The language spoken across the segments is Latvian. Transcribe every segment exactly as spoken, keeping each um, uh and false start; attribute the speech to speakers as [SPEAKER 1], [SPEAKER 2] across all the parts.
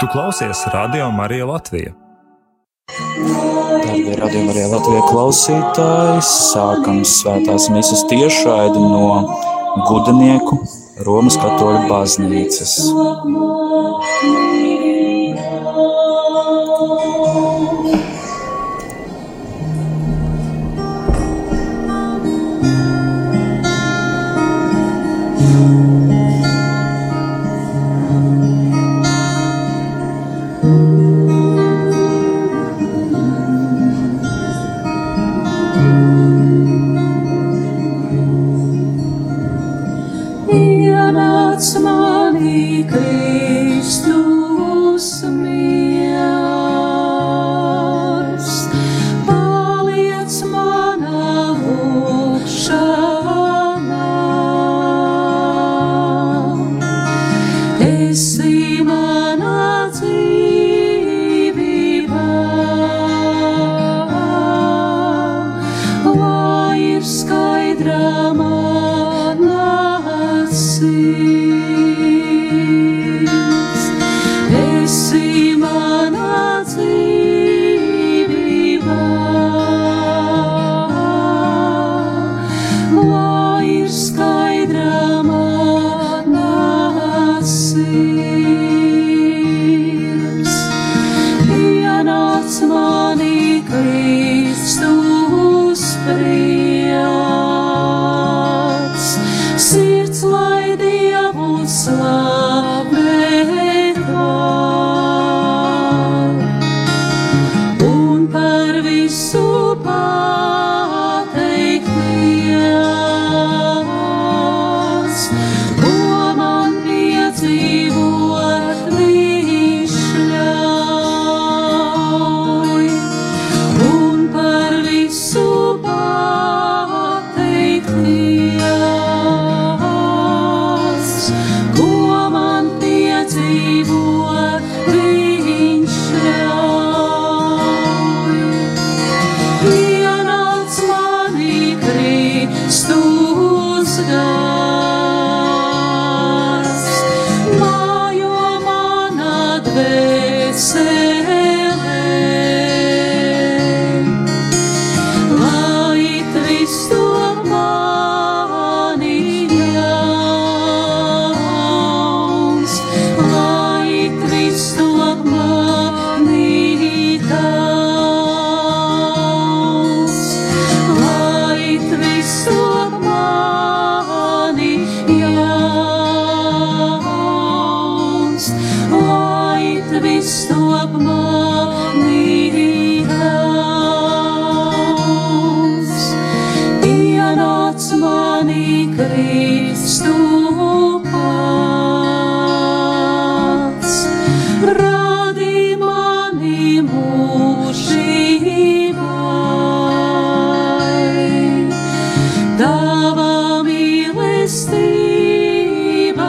[SPEAKER 1] Tu klausies Radio Marija Latvija.
[SPEAKER 2] Darbie Radio Marija Latvija klausītāji, sākam svētās misas tiešraidi no Gudenieku Romas katoļu baznīcas.
[SPEAKER 3] Ienāc manī Kristus miers, paliec manā lūgšanā. Esi manā dzīvībā, lai ir skaidra manā sirds. Esi manā dzīvībā, lai ir skaidra manā sirds. Ienāc manī Kristus prieks, sirds lai Dievu slavētu, un par visu pateikties, ko man piedzīvot Viņš ļauj, un par visu pateikties, ko man piedzīvot Viņš ļauj. Ienāc manī Kristus gars, mājo manā dvēselē, lai Kristus manī jauns, lai Kristus manī tauns, lai Kristus manī jauns, lai Kristus manī tauns. Ienāc manī Kristu pats, rādi mani mūžībai, tava mīlestība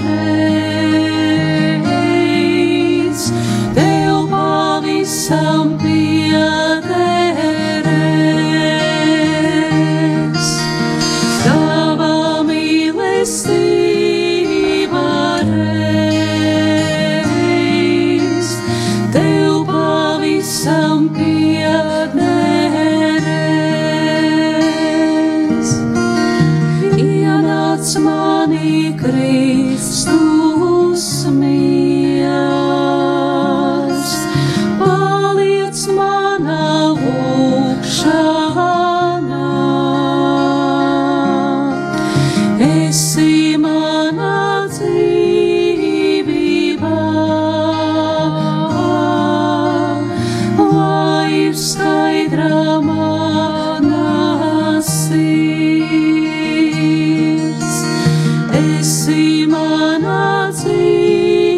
[SPEAKER 3] reiz tev pavisam piederēs. Tava mīlestība reiz tev pavisam piederēs. Ienāc manī Kristus miers, paliec manā lūgšanā. Esi manā dzīvībā, lai ir skaidra manā sirds. Esi manā dzīvībā,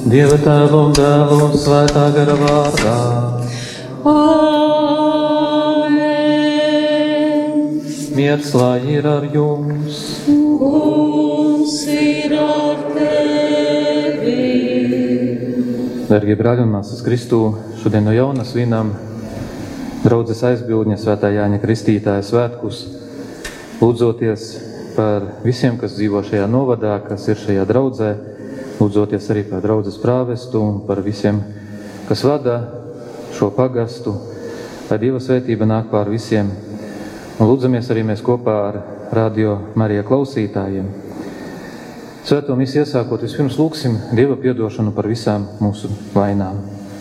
[SPEAKER 4] Dieva Tēva un Dēla un Svētā gara vārdā.
[SPEAKER 3] Āmen.
[SPEAKER 4] Miers lai ir ar jums.
[SPEAKER 3] Kungs ir ar tevi.
[SPEAKER 4] Dargie brāļi un māsas Kristū, šodien no jauna svinam draudzes aizbildņa Svētā Jāņa Kristītāja svētkus, lūdzoties par visiem, kas dzīvo šajā novadā, kas ir šajā draudzē, lūdzoties arī par draudzes prāvestu un par visiem, kas vada šo pagastu, lai Dieva svētība nāk pār visiem. Un lūdzamies arī mēs kopā ar Radio Marija klausītājiem. Svēto misiju iesākot, vispirms lūksim Dieva piedošanu par visām mūsu vainām.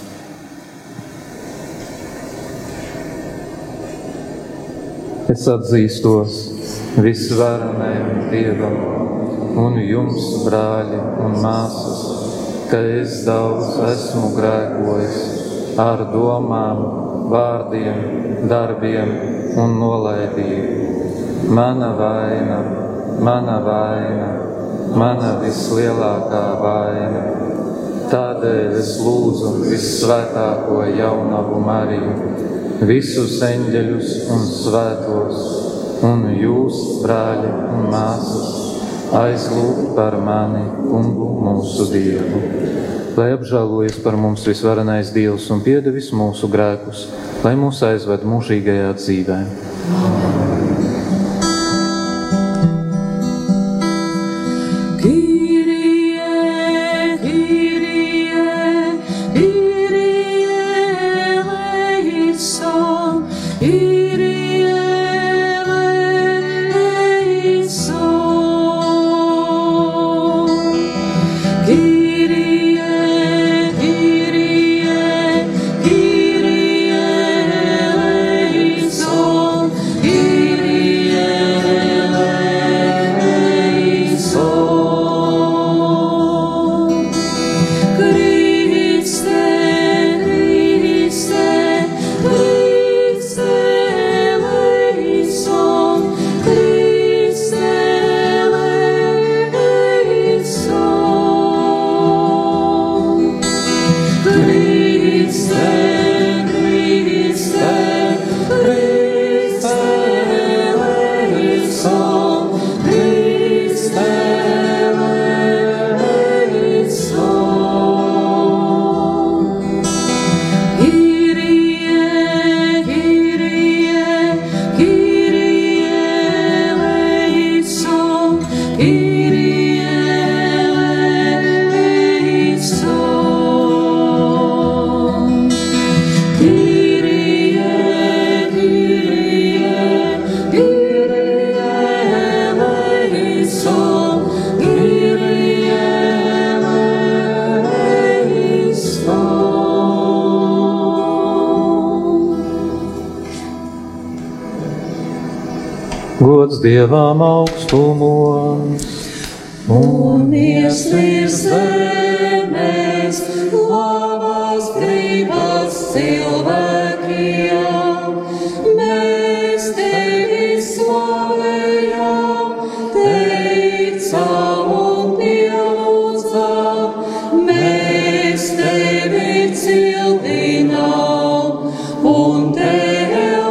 [SPEAKER 4] Es atzīstos visvarenajam Dievam un jums, brāļi un māsas, ka es daudz esmu grēkojis ar domām, vārdiem, darbiem un nolaidību. Mana vaina, mana vaina, mana vislielākā vaina. Tādēļ es lūdzu vissvētāko jaunavu Mariju, visus eņģeļus un svētos, un jūs, brāļi un māsas, aizlūgt par mani, Kungu mūsu Dievu. Lai apžēlojas par mums visvarenais Dievs un piedevis mūsu grēkus, lai mūs aizved mūžīgajā dzīvē. Gods Dievam augstumos
[SPEAKER 3] un miers virs zemes, labās gribas cilvēkiem. Mēs tevi slavējam, teicam un pielūdzam, mēs tevi cildinām un tev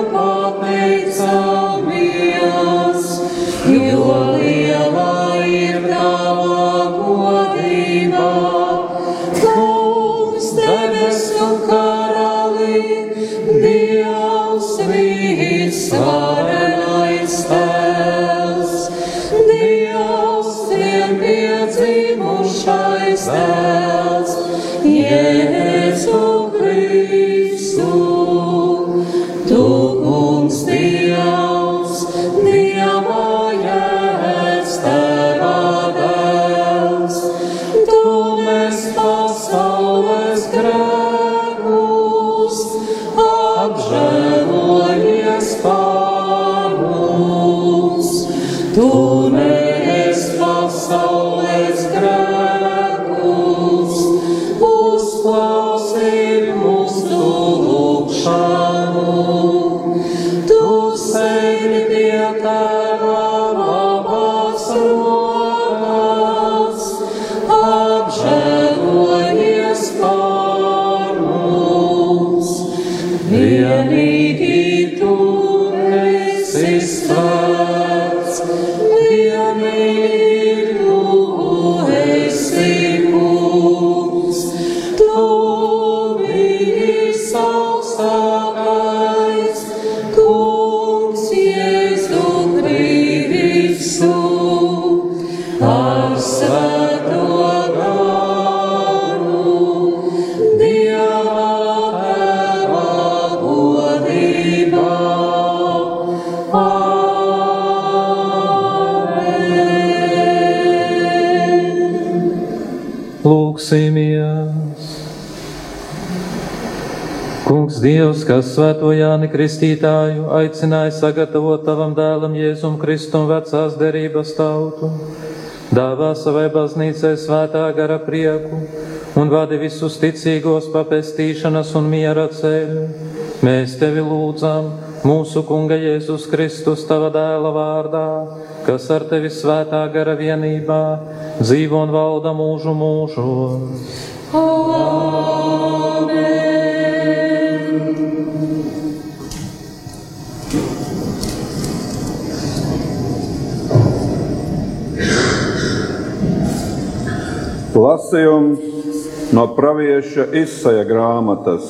[SPEAKER 3] pateicamies, jo liela ir tava godība. Kungs, debesu karali, Dievs visvarenais Tēvs, Dievs vienpiedzimušais Tēvs, Jēzu Kristu. Tu, Kungs, Dievs, Dieva Jēzus, Tēva Dēls, Tu nes pasaules grēkus, apžēlojies par mums. Tu nes pasaules grēkus, uzklausī mūsu lūgšanu. Tu sēdi pie Tēva labās rokas, apžēlojies
[SPEAKER 4] Dievs, kas svēto Jāni Kristītāju aicināja sagatavot tavam dēlam Jēzum Kristum vecās derības tautu, dāvā savai baznīcai svētā gara prieku un vadi visus ticīgos pa pestīšanas un miera ceļu. Mēs tevi lūdzam, mūsu Kunga Jēzus Kristus, tava dēla vārdā, kas ar tevi svētā gara vienībā dzīvo un valda mūžu mūžos. Amen.
[SPEAKER 5] Lasījums no pravieša Isaja grāmatas.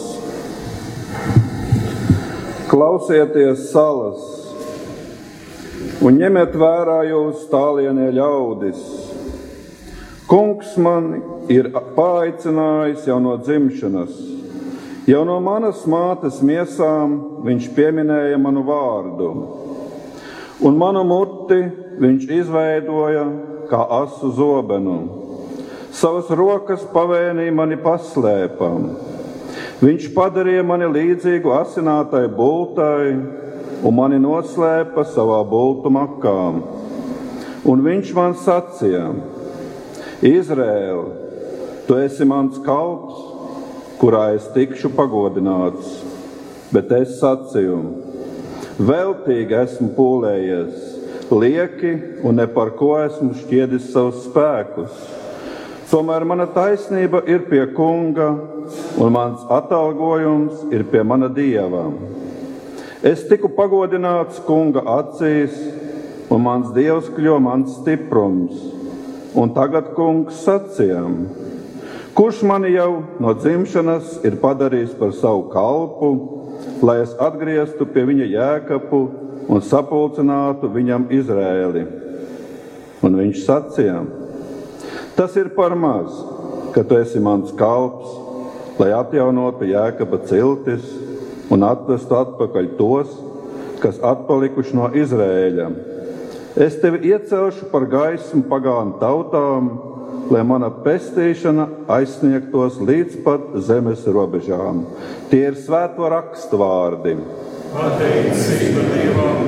[SPEAKER 5] Klausieties, salas, un ņemiet vērā jūs tālienie ļaudis. Kungs mani ir paaicinājis jau no dzimšanas. Jau no manas mātes miesām viņš pieminēja manu vārdu, un manu muti viņš izveidoja kā asu zobenu. Savas rokas pavēnīja mani paslēpam. Viņš padarīja mani līdzīgu asinātai bultai un mani noslēpa savā bultu makām. Un viņš man sacīja: Izrēl, tu esi mans kalps, kurā es tikšu pagodināts. Bet es sacīju: veltīgi esmu pūlējies, lieki un ne par ko esmu šķiedis savus spēkus. Tomēr mana taisnība ir pie Kunga, un mans atalgojums ir pie mana Dieva. Es tiku pagodināts Kunga acīs, un mans Dievs kļuva mans stiprums. Un tagad Kungs sacījām: kurš mani jau no dzimšanas ir padarījis par savu kalpu, lai es atgrieztu pie viņa Jēkabu un sapulcinātu viņam Izrēli. Un viņš sacījām: tas ir par maz, ka tu esi mans kalps, lai atjaunotu Jēkaba ciltis un atvestu atpakaļ tos, kas atpalikuši no Izrēļa. Es tevi iecelšu par gaismu pagānu tautām, lai mana pestīšana aizsniegtos līdz pat zemes robežām. Tie ir svēto rakstu vārdi.
[SPEAKER 1] Pateicība Dievam!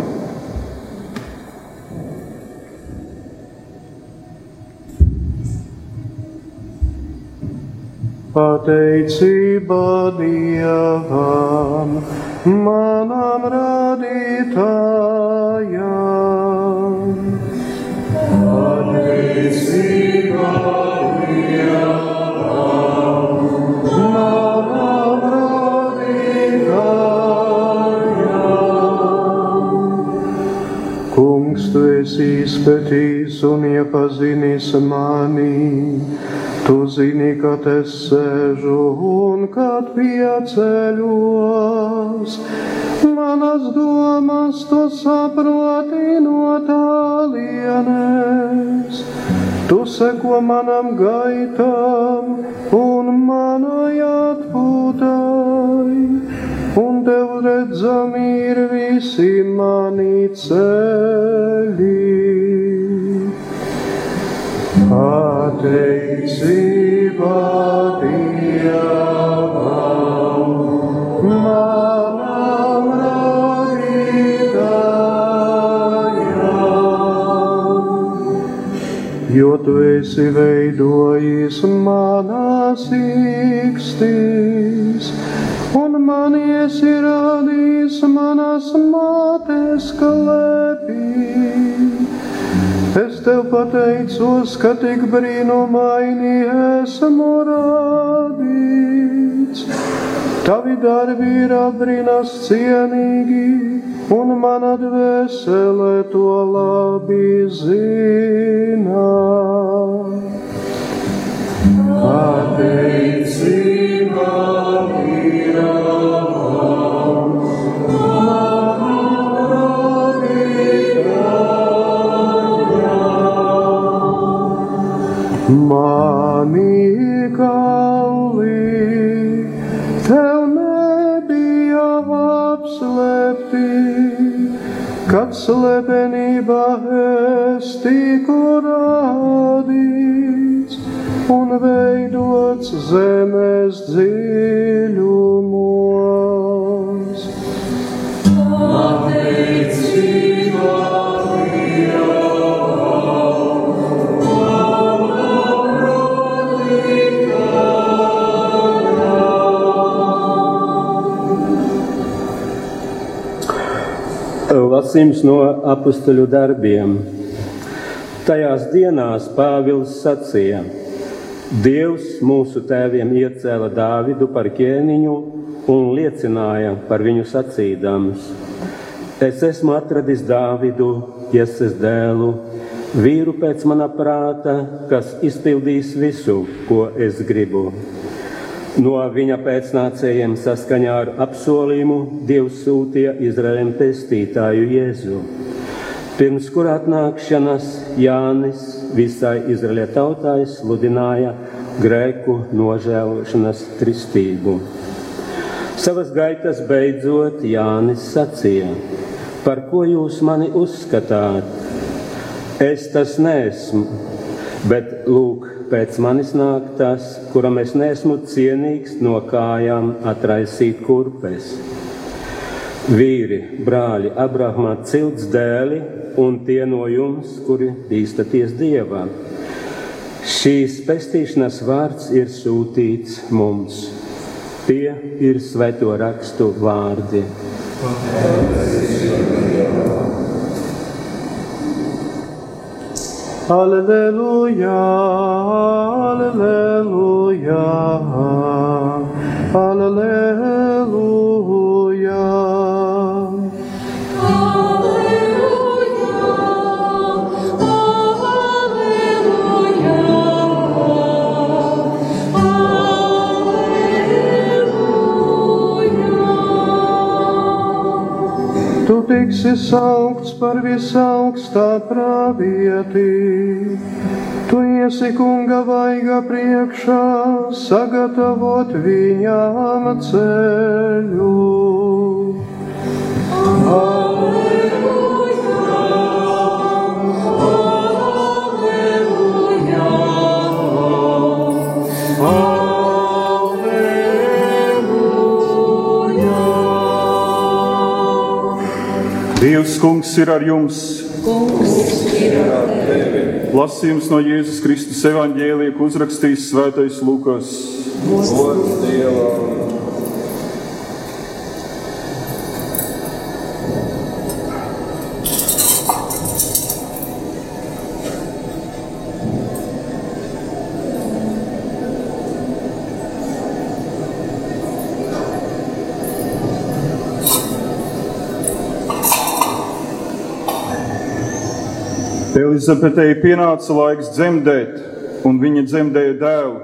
[SPEAKER 6] Pateicība Dievam, manam radītājam. Pateicība Dievam, manam radītājam. Kungs, tu esi izpētījis un iepazinis mani. Tu zini, kad es sēžu un kad pieceļos. Manas domas tu saproti no tālienes. Tu seko manam gaitam un manai atpūtai. Un tev redzami ir visi mani ceļi. Pateicība Dievam, manam radītājam, jo tu esi veidojis manas ikstis, un mani esi radījis manas mātes klēpī. Es tev pateicos, ka tik brīnumaini esmu radīts. Tavi darbi ir apbrinas cienīgi, un mana dvēsele to labi zina. Pateicība Dievam, mani kauli tev nebija apslēpti, kad slepenībā es tiku radīts. un veidots zemes dziļumos.
[SPEAKER 3] Pateicība
[SPEAKER 7] Lasījums no apustuļu darbiem. Tajās dienās Pāvils sacīja: Dievs mūsu tēviem iecēla Dāvidu par ķēniņu un liecināja par viņu sacīdams: Es esmu atradis Dāvidu, Jeses dēlu, vīru pēc mana prāta, kas izpildīs visu, ko es gribu. No viņa pēcnācējiem saskaņā ar apsolījumu Dievs sūtīja Izraēļam pestītāju Jēzu, pirms kur atnākšanas Jānis visai Izraēļa tautai sludināja grēku nožēlošanas kristību. Savas gaitas beidzot Jānis sacīja: Par ko jūs mani uzskatāt? Es tas neesmu, bet lūk, pēc manis nāk tas, kuram es neesmu cienīgs no kājām atraisīt kurpes. Vīri, brāļi, Abrahama cilts dēli un tie no jums, kuri bīstaties Dievā. Šīs pestīšanas vārds ir sūtīts mums. Tie ir svēto rakstu vārdi.
[SPEAKER 6] Alleluja, alleluja, alleluja. Tu tiksi saukts par visaugstā pravieti, tu iesi kunga vaiga priekšā, sagatavot viņām ceļu. Alleluja, alleluja, alleluja.
[SPEAKER 5] Dievs kungs ir ar jums.
[SPEAKER 3] Kungs ir ar tevi.
[SPEAKER 5] Lasījums no Jēzus Kristus evaņģēlija, ko uzrakstījis svētais Lukas.
[SPEAKER 3] Gods Dievam.
[SPEAKER 5] Elizabetei pienāca laiks dzemdēt, un viņa dzemdēja dēlu.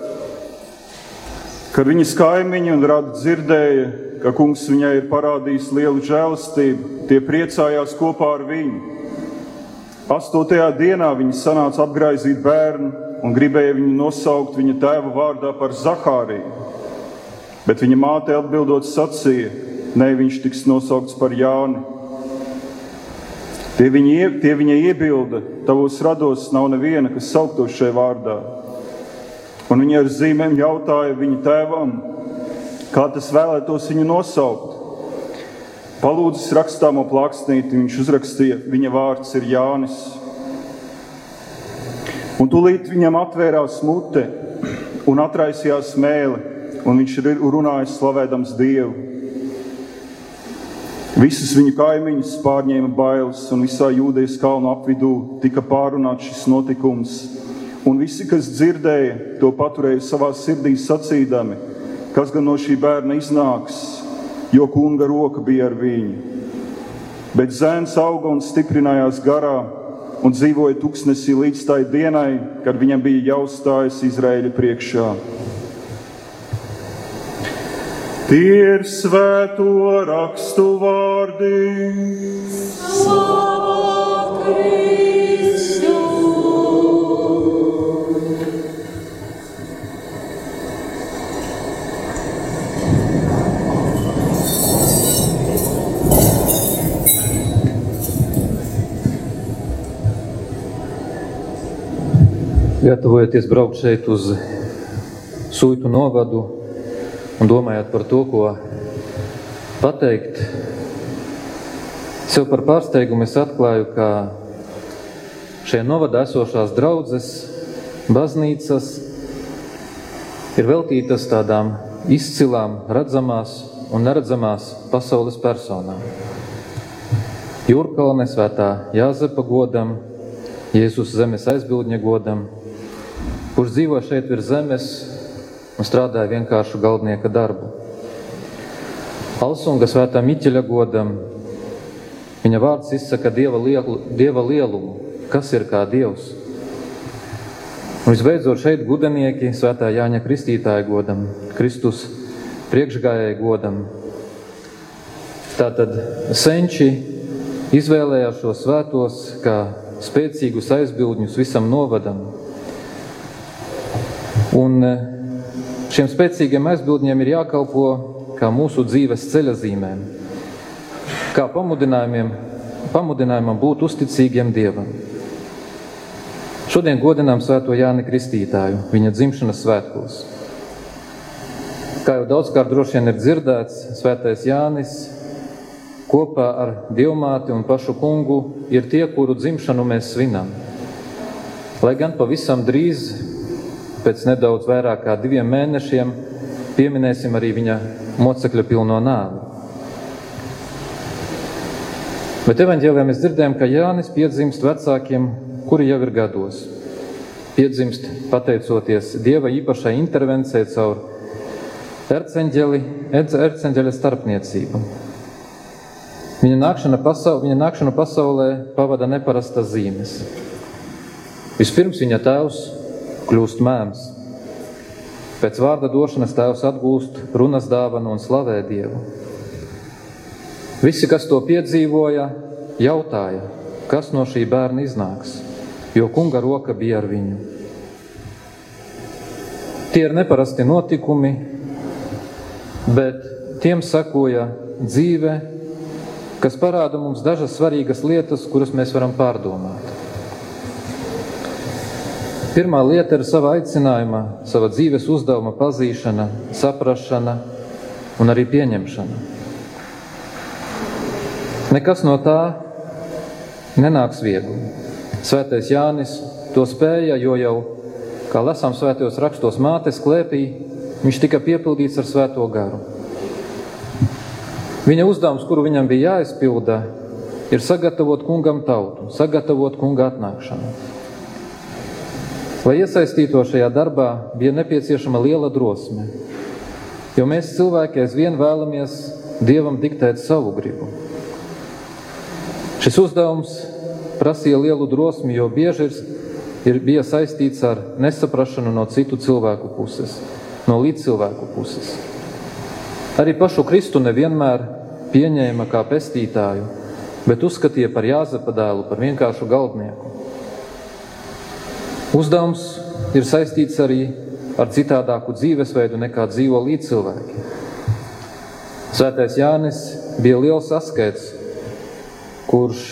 [SPEAKER 5] Kad viņas kaimiņi un radi dzirdēja, ka kungs viņai ir parādījis lielu žēlastību, tie priecājās kopā ar viņu. Astotajā dienā viņa sanāca apgraizīt bērnu un gribēja viņu nosaukt viņa tēva vārdā par Zahāriju. Bet viņa māte atbildot sacīja: Nē, viņš tiks nosaukts par Jāni. Tie viņa, tie viņa iebilda: Tavos rados nav neviena, kas sauktos šajā vārdā. Un viņa ar zīmēm jautāja viņa tēvam, kā tas vēlētos viņu nosaukt. Palūdzis rakstāmo plāksnīti, viņš uzrakstīja: Viņa vārds ir Jānis. Un tūlīt viņam atvērās mute un atraisījās mēle, un viņš runāja slavēdams Dievu. Visus viņu kaimiņus pārņēma bailes, un visā Jūdejas kalnu apvidū tika pārunāts šis notikums. Un visi, kas dzirdēja, to paturēja savā sirdī sacīdami, kas gan no šī bērna iznāks, jo kunga roka bija ar viņu. Bet zēns auga un stiprinājās garā un dzīvoja tuksnesī līdz tai dienai, kad viņam bija jāuzstājas Izraēļa priekšā. Tie ir svēto rakstu vārdi.
[SPEAKER 3] Slava Kristu!
[SPEAKER 4] Gatavojoties braukt šeit uz Suitu novadu un domājot par to, ko pateikt, sev par pārsteigumu es atklāju, ka šajā novadā esošās draudzes, baznīcas ir veltītas tādām izcilām, redzamās un neredzamās pasaules personām. Jūrkalne svētā Jāzepa godam, Jēzus zemes aizbildņa godam, kurš dzīvo šeit virs zemes un strādāja vienkāršu galdnieka darbu. Alsunga svētā Miķeļa godam, viņa vārds izsaka dieva, lielu, dieva lielumu, kas ir kā Dievs. Un visbeidzot šeit gudenieki svētā Jāņa Kristītāja godam, Kristus priekšgājēja godam. Tātad senči izvēlējās šos svētos kā spēcīgus aizbildņus visam novadam. Un šiem spēcīgiem aizbildņiem ir jākalpo kā mūsu dzīves ceļazīmēm, kā pamudinājumiem, pamudinājumam būt uzticīgiem Dievam. Šodien godinām svēto Jāni Kristītāju, viņa dzimšanas svētkos. Kā jau daudzkārt droši vien ir dzirdēts, svētais Jānis kopā ar Dievmāti un pašu kungu ir tie, kuru dzimšanu mēs svinam. Lai gan pavisam drīz, pēc nedaudz vairāk kā diviem mēnešiem, pieminēsim arī viņa mocekļa pilno nāvi. Bet evaņģēlijā mēs dzirdējam, ka Jānis piedzimst vecākiem, kuri jau ir gados. Piedzimst pateicoties Dieva īpašai intervencijai caur erceņģeli, erceņģeļa starpniecību. Viņa nākšana, pasaulē, viņa nākšana pasaulē pavada neparastas zīmes. Vispirms viņa tēvs kļūst mēms. Pēc vārda došanas tēvs atgūst runas dāvanu un slavē Dievu. Visi, kas to piedzīvoja, jautāja, kas no šī bērna iznāks, jo kunga roka bija ar viņu. Tie ir neparasti notikumi, bet tiem sekoja dzīve, kas parāda mums dažas svarīgas lietas, kuras mēs varam pārdomāt. Pirmā lieta ir sava aicinājuma, sava dzīves uzdevuma pazīšana, saprašana un arī pieņemšana. Nekas no tā nenāks viegli. Svētais Jānis to spēja, jo jau, kā lasām svētajos rakstos, mātes klēpī, viņš tika piepildīts ar svēto garu. Viņa uzdevums, kuru viņam bija jāizpilda, ir sagatavot kungam tautu, sagatavot kunga atnākšanu. Lai iesaistīto šajā darbā, bija nepieciešama liela drosme, jo mēs cilvēki aizvien vēlamies Dievam diktēt savu gribu. Šis uzdevums prasīja lielu drosmi, jo bieži ir, bija saistīts ar nesaprašanu no citu cilvēku puses, no līdzcilvēku puses. Arī pašu Kristu nevienmēr pieņēma kā pestītāju, bet uzskatīja par Jāzepa dēlu, par vienkāršu galdnieku. Uzdevums ir saistīts arī ar citādāku dzīvesveidu nekā dzīvo līdzcilvēki. Svētais Jānis bija liels askets, kurš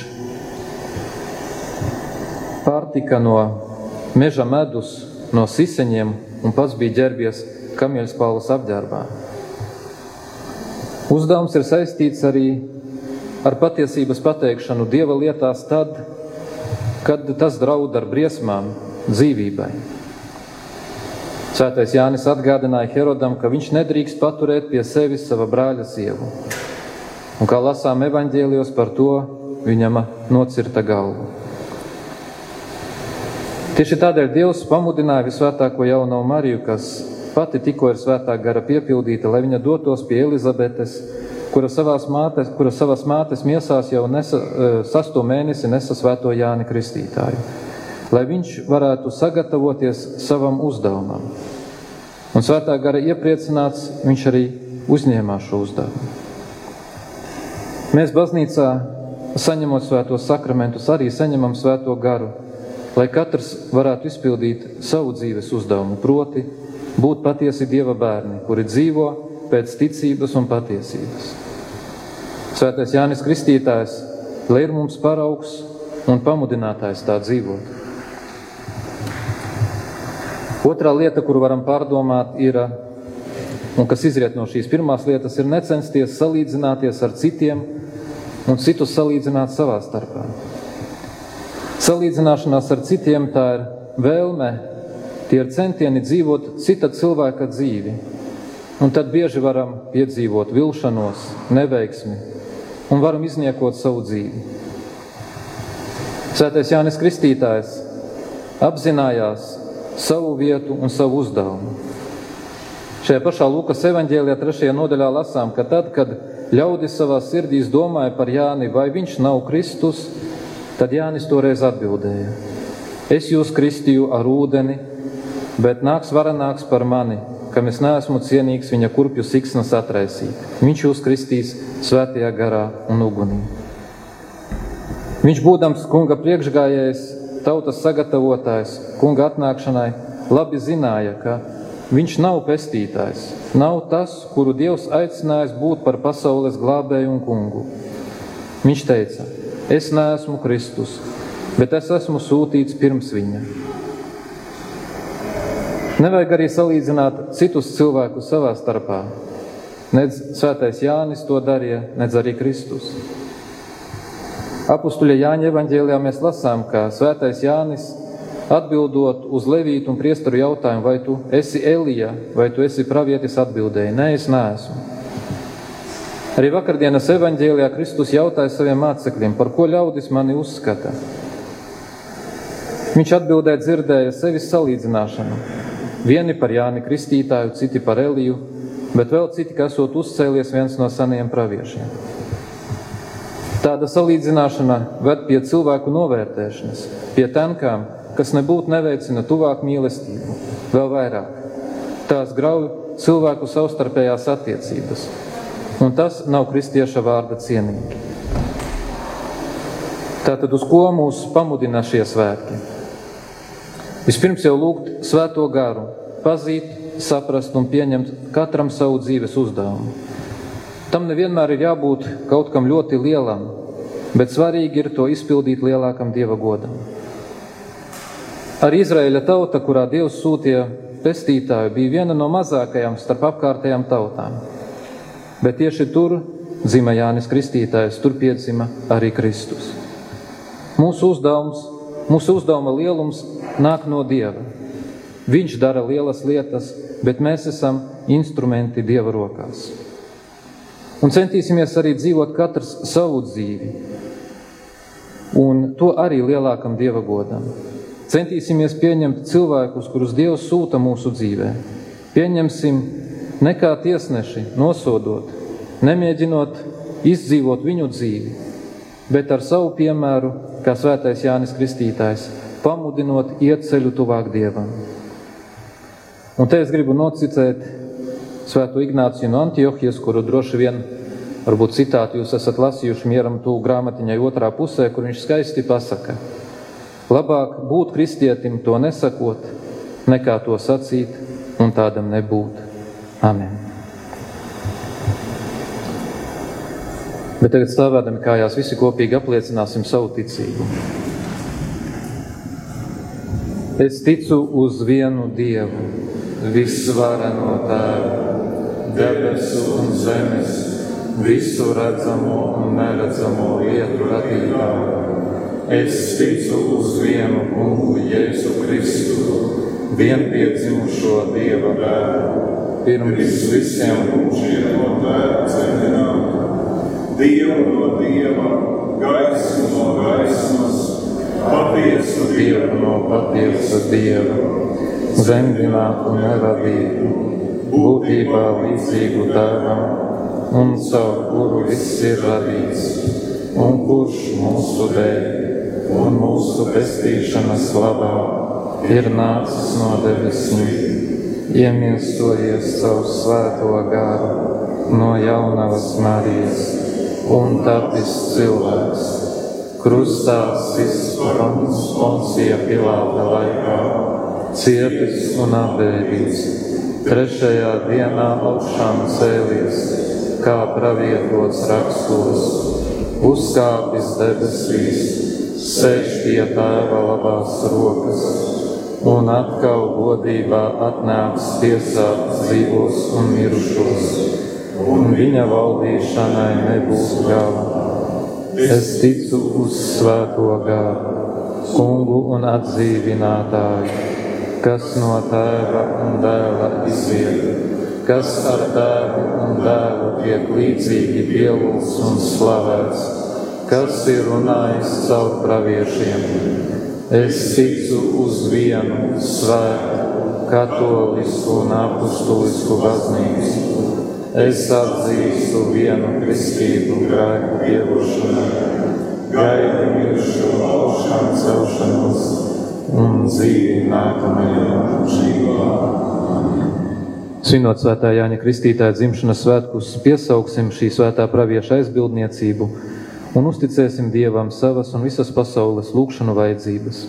[SPEAKER 4] pārtika no meža medus, no siseņiem un pats bija ģērbies kamieļspalvas apģērbā. Uzdevums ir saistīts arī ar patiesības pateikšanu Dieva lietās tad, kad tas draud ar briesmām dzīvībai. Svētais Jānis atgādināja Herodam, ka viņš nedrīkst paturēt pie sevis sava brāļa sievu. Un kā lasām evaņģēlijos, par to viņam nocirta galvu. Tieši tādēļ Dievs pamudināja visvētāko jauno Mariju, kas pati tikko ir svētā gara piepildīta, lai viņa dotos pie Elizabetes, kura savās mātes, kura savas mātes miesās jau nesa, sasto mēnesi nesa svēto Jāni Kristītāju, lai viņš varētu sagatavoties savam uzdevumam. Un svētā gara iepriecināts, viņš arī uzņēmās šo uzdevumu. Mēs baznīcā, saņemot svētos sakramentus, arī saņemam svēto garu, lai katrs varētu izpildīt savu dzīves uzdevumu, proti būt patiesi Dieva bērni, kuri dzīvo pēc ticības un patiesības. Svētais Jānis Kristītājs, lai ir mums paraugs un pamudinātājs tā dzīvot. Otrā lieta, kuru varam pārdomāt, ir, un kas izriet no šīs pirmās lietas, ir necensties salīdzināties ar citiem un citus salīdzināt savā starpā. Salīdzināšanās ar citiem tā ir vēlme, tie ir centieni dzīvot cita cilvēka dzīvi. Un tad bieži varam piedzīvot vilšanos, neveiksmi un varam izniekot savu dzīvi. Svētais Jānis Kristītājs apzinājās savu vietu un savu uzdevumu. Šajā pašā Lukas evaņģēlijā trešajā nodaļā lasām, ka tad, kad ļaudis savā sirdīs domāja par Jāni, vai viņš nav Kristus, tad Jānis toreiz atbildēja: es jūs kristīju ar ūdeni, bet nāks varenāks par mani, kam es neesmu cienīgs viņa kurpju siksnas atraisīt. Viņš jūs kristīs svētajā garā un ugunī. Viņš, būdams kunga priekšgājējs, tautas sagatavotājs, kunga atnākšanai, labi zināja, ka viņš nav pestītājs, nav tas, kuru Dievs aicinājis būt par pasaules glābēju un kungu. Viņš teica: es neesmu Kristus, bet es esmu sūtīts pirms viņa. Nevajag arī salīdzināt citus cilvēkus savā starpā. Nedz svētais Jānis to darīja, nedz arī Kristus. Apustuļa Jāņa evaņģēlijā mēs lasām, ka svētais Jānis, atbildot uz levītu un priesteru jautājumu, vai tu esi Elija, vai tu esi pravietis, atbildēja: nē, es neesmu. Arī vakardienas evaņģēlijā Kristus jautāja saviem mācekļiem, par ko ļaudis mani uzskata. Viņš atbildēja dzirdēja sevis salīdzināšanu. Vieni par Jāni Kristītāju, citi par Eliju, bet vēl citi, ka esot uzcēlies viens no senajiem praviešiem. Tāda salīdzināšana ved pie cilvēku novērtēšanas, pie tenkām, kas nebūtu neveicina tuvāk mīlestību, vēl vairāk. Tās grauj cilvēku savstarpējās attiecības, un tas nav kristieša vārda cienīgi. Tātad uz ko mūs pamudina šie svētki? Vispirms jau lūgt svēto garu, pazīt, saprast un pieņemt katram savu dzīves uzdevumu. Tam nevienmēr ir jābūt kaut kam ļoti lielam, bet svarīgi ir to izpildīt lielākam Dieva godam. Arī Izraēļa tauta, kurā Dievs sūtīja pestītāju, bija viena no mazākajām starp apkārtējām tautām. Bet tieši tur dzima Jānis Kristītājs, tur piedzima arī Kristus. Mūsu uzdevums, mūsu uzdevuma lielums nāk no Dieva. Viņš dara lielas lietas, bet mēs esam instrumenti Dieva rokās. Un centīsimies arī dzīvot katrs savu dzīvi, un to arī lielākam Dieva godam. Centīsimies pieņemt cilvēkus, kurus Dievs sūta mūsu dzīvē. Pieņemsim ne kā tiesneši, nosodot, nemēģinot izdzīvot viņu dzīvi, bet ar savu piemēru, kā svētais Jānis Kristītājs, pamudinot iet ceļu tuvāk Dievam. Un te es gribu nocitēt svēto Ignāciju no Antiohijas, kuru droši vien, varbūt citātu jūs esat lasījuši Mieram tū grāmatiņai otrā pusē, kur viņš skaisti pasaka: labāk būt kristietim to nesakot, nekā to sacīt un tādam nebūt. Amen. Bet tagad stāvēdami kājās visi kopīgi apliecināsim savu ticību. Es ticu uz vienu Dievu, visvareno Tēvu, debesu un zemes, visu redzamo un neredzamo lietu radītāju. Es ticu uz vienu Kungu Jēzu Kristu, vienpiedzimušo Dieva dēlu, pirms visiem mūžiem no Tēva dziedinātu, Dievu no Dieva, gaismu no gaismas, patiesu Dievu no patiesa Dieva, zemdinātu un neradītu, būtībā līdzīgu Tēvam, un caur kuru viss ir radīts, un kurš mūsu dēļ un mūsu pestīšanas labā ir nācis no debesīm, iemiesojies caur svēto garu no jaunavas Marijas, un tapis cilvēks, krustā sists Poncija Pilāta laikā, cietis un apbēdīts, trešajā dienā augšām cēlies, kā pravietots rakstos, uzkāpis debesīs, sēž pie Tēva labās rokas, un atkal godībā atnāks tiesāt dzīvos un mirušos, un viņa valdīšanai nebūs gala. Es ticu uz svēto garu, kungu un atdzīvinātāju, kas no tēva un dēla iziet, kas ar tēvu un dēlu tiek līdzīgi pielūgts un slavēts, kas ir runājis caur praviešiem. Es ticu uz vienu svētu, katolisku un apustulisku baznīcu. Es atzīstu vienu kristību grēku piedošanai, gaidu mirušo augšām celšanos un dzīvi nākamajā mūžībā. Svinot svētā Jāņa Kristītāja dzimšanas svētkus, piesauksim šī svētā pravieša aizbildniecību un uzticēsim Dievam savas un visas pasaules lūgšanu vajadzības.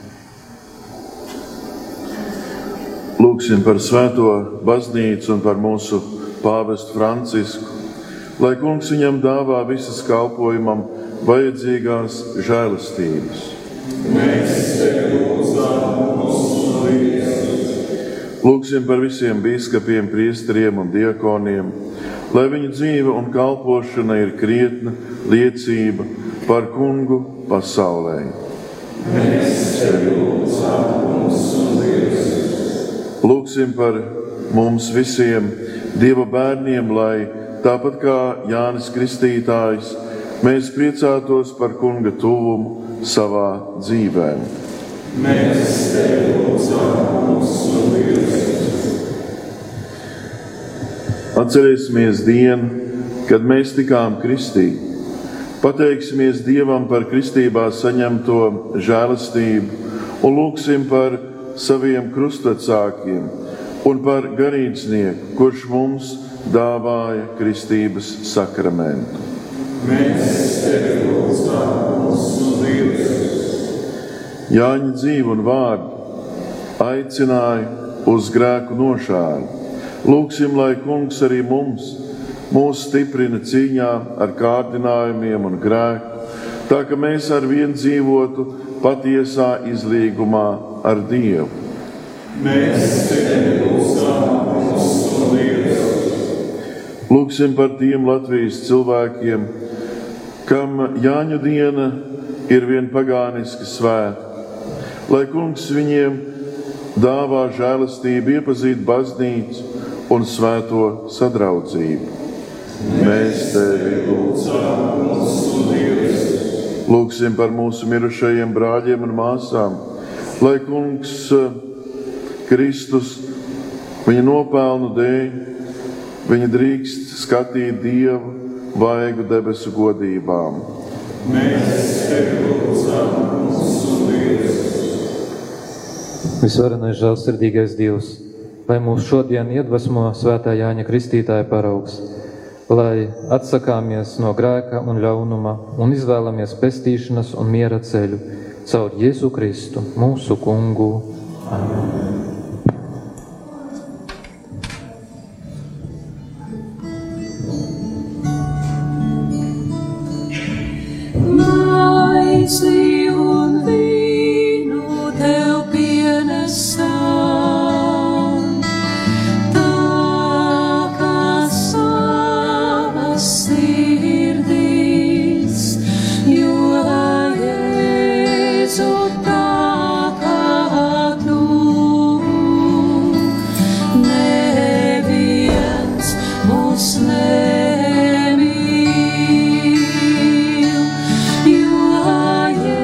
[SPEAKER 8] Lūgsim par svēto baznīcu un par mūsu pāvestu Francisku, lai kungs viņam dāvā visas kalpojumam vajadzīgās žēlastības.
[SPEAKER 3] Mēs tevi lūdzam mūsu līdzekļus.
[SPEAKER 8] Lūgsim par visiem bīskapiem, priesteriem un diakoniem, lai viņu dzīve un kalpošana ir krietna liecība par kungu pasaulē.
[SPEAKER 3] Mēs tevi lūdzam mūsu līdzekļus.
[SPEAKER 8] Lūgsim par mums visiem Dieva bērniem, lai tāpat kā Jānis Kristītājs, mēs priecātos par kunga tuvumu savā dzīvē.
[SPEAKER 3] Mēs tevi lūdzam mūsu līdzekļus.
[SPEAKER 8] Atcerēsimies dienu, kad mēs tikām kristīti. Pateiksimies Dievam par kristībā saņemto žēlastību un lūgsim par saviem krustvecākiem un par garīdznieku, kurš mums dāvāja kristības sakramentu.
[SPEAKER 3] Mēs tevi lūdzam mūsu līdzekļus.
[SPEAKER 8] Jāņa dzīvi un vārdu aicināja uz grēku nošāvi. Lūgsim, lai kungs arī mums mūs stiprina cīņā ar kārdinājumiem un grēku, tā ka mēs ar vien dzīvotu patiesā izlīgumā ar Dievu.
[SPEAKER 3] Mēs tevi lūdzam mūsu līdzekļus.
[SPEAKER 8] Lūgsim par tiem Latvijas cilvēkiem, kam Jāņa diena ir vien pagāniski svēta, lai kungs viņiem dāvā žēlastību iepazīt baznīcu un svēto sadraudzību. Mēs tevi
[SPEAKER 3] lūdzam mūsu līdzekļus.
[SPEAKER 8] Lūgsim par mūsu mirušajiem brāļiem un māsām, lai kungs Kristus viņa nopelnu dēļ, viņa drīkst skatīt Dievu vaigu debesu godībām.
[SPEAKER 3] Mēs tevi lūdzam mūsu līdzekļus.
[SPEAKER 4] Visvarenais žēlsirdīgais Dievs, lai mūs šodien iedvesmo svētā Jāņa Kristītāja paraugs, lai atsakāmies no grēka un ļaunuma un izvēlamies pestīšanas un miera ceļu caur Jēzu Kristu, mūsu kungu. Amen.
[SPEAKER 3] Maizi un vīnu tev pienesam, tā kā savas sirdīs, jo Jēzu tā kā tu, neviens mūs nemīl. You are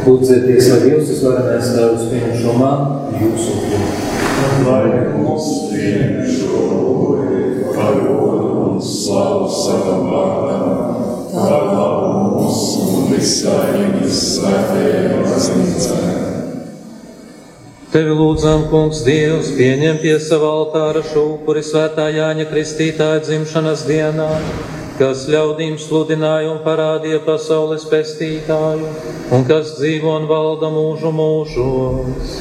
[SPEAKER 4] Lūdzieties, lai Dievs visvarenais Tēvs pieņem šo man, jūsu upuri.
[SPEAKER 1] Lai mums pieņem šo upuri par godu un slavu savam vārdam, par labu mūsu un visai viņas svētajai baznīcai.
[SPEAKER 4] Tevi lūdzam, Kungs, Dievs, pieņem pie sava altāra šo upuri Svētā Jāņa Kristītāja dzimšanas dienā, kas ļaudīm sludināja un parādīja pasaules pestītāju, un kas dzīvo un valda mūžu mūžos.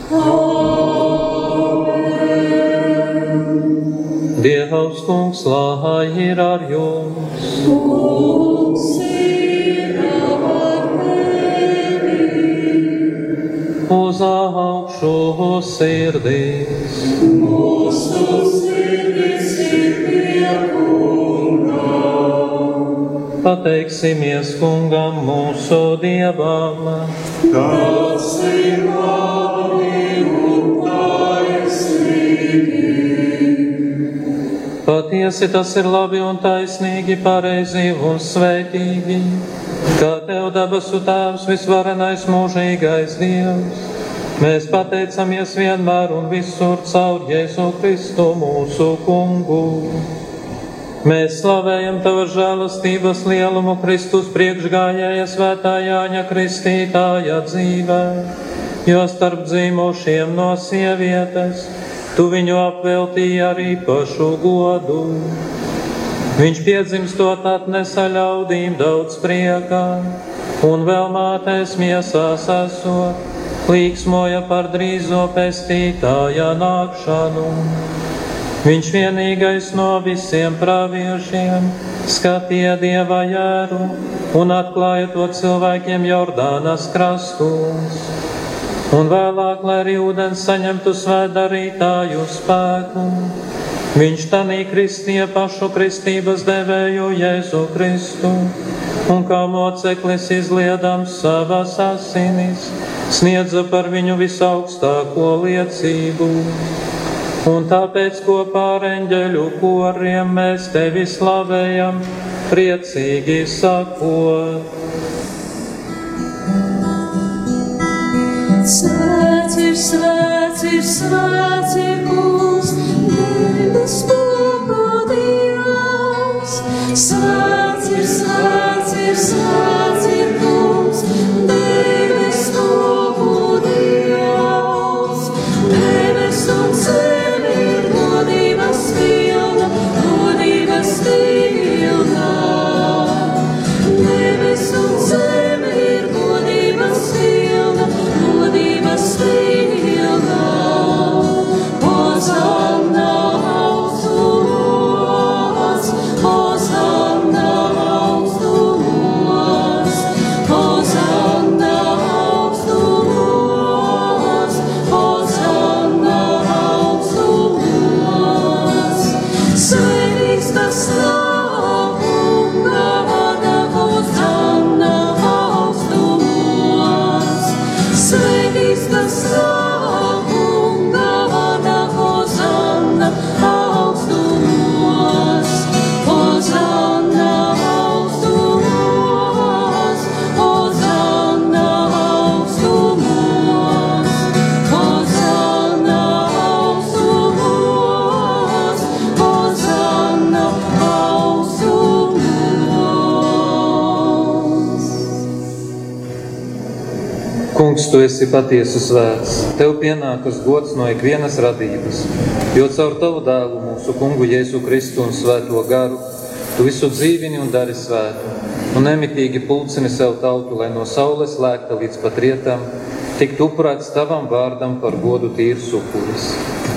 [SPEAKER 4] Amen. Dievs, Kungs, lai ir ar jums.
[SPEAKER 3] Kungs ir ar tevi.
[SPEAKER 4] Uz augšu sirdīs.
[SPEAKER 3] Mūsu sirdis ir pie Kunga.
[SPEAKER 4] Pateiksimies Kungam mūsu Dievam.
[SPEAKER 3] Tas ir labi un taisnīgi.
[SPEAKER 4] Patiesi tas ir labi un taisnīgi, pareizi un svētīgi, kā Tev debesu Tēvs visvarenais mūžīgais Dievs. Mēs pateicamies vienmēr un visur caur Jēzu Kristu mūsu Kungu. Mēs slavējam Tava žēlastības lielumu Kristus priekšgājēja Svētā Jāņa Kristītāja dzīvē, jo starp dzīmošiem no sievietes Tu viņu apveltīji ar īpašu godu. Viņš piedzimstot atnesa ļaudīm daudz priekā, un vēl mātēs miesās esot, līksmoja par drīzo pestītāja nākšanu. Viņš vienīgais no visiem praviešiem skatīja Dieva jēru un atklāja to cilvēkiem Jordānas krastos. Un vēlāk, lai arī ūdens saņemtu svētdarītāju spēku, viņš tanī kristīja pašu kristības devēju Jēzu Kristu, un kā moceklis izliedams savas asinis, sniedza par viņu visaugstāko liecību. Un tāpēc kopā ar eņģeļu koriem mēs Tevi slavējam, priecīgi sakot.
[SPEAKER 3] Svēts ir, svēts ir, svēts ir Kungs, debes Kungu Dievs. Svēts ir, svēts ir, svēts ir Kungs, debes Kungu Dievs. Debes un zeme ir godības pilna, godības pilna. Debes un zeme ir godības pilna, godības pilna. Hosanna augstumos, Hosanna augstumos, Hosanna augstumos, Hosanna augstumos. Svētīgs tas nāk Kunga vārdā, Hosanna augstumos. Svētīgs tas nāk Kunga vārdā, Hosanna augstumos. Hosanna augstumos, Hosanna augstumos, Hosanna augstumos, Hosanna augstumos.
[SPEAKER 4] Kungs, Tu esi patiesi svēts, Tev pienākas gods no ikvienas radības, jo caur Tavu dēlu mūsu Kungu Jēzu Kristu un Svēto garu Tu visu dzīvini un dari svētu, un nemitīgi pulcini sev tautu, lai no saules lēkta līdz pat rietam, tiktu upurēts Tavam vārdam par godu tīrs upuris.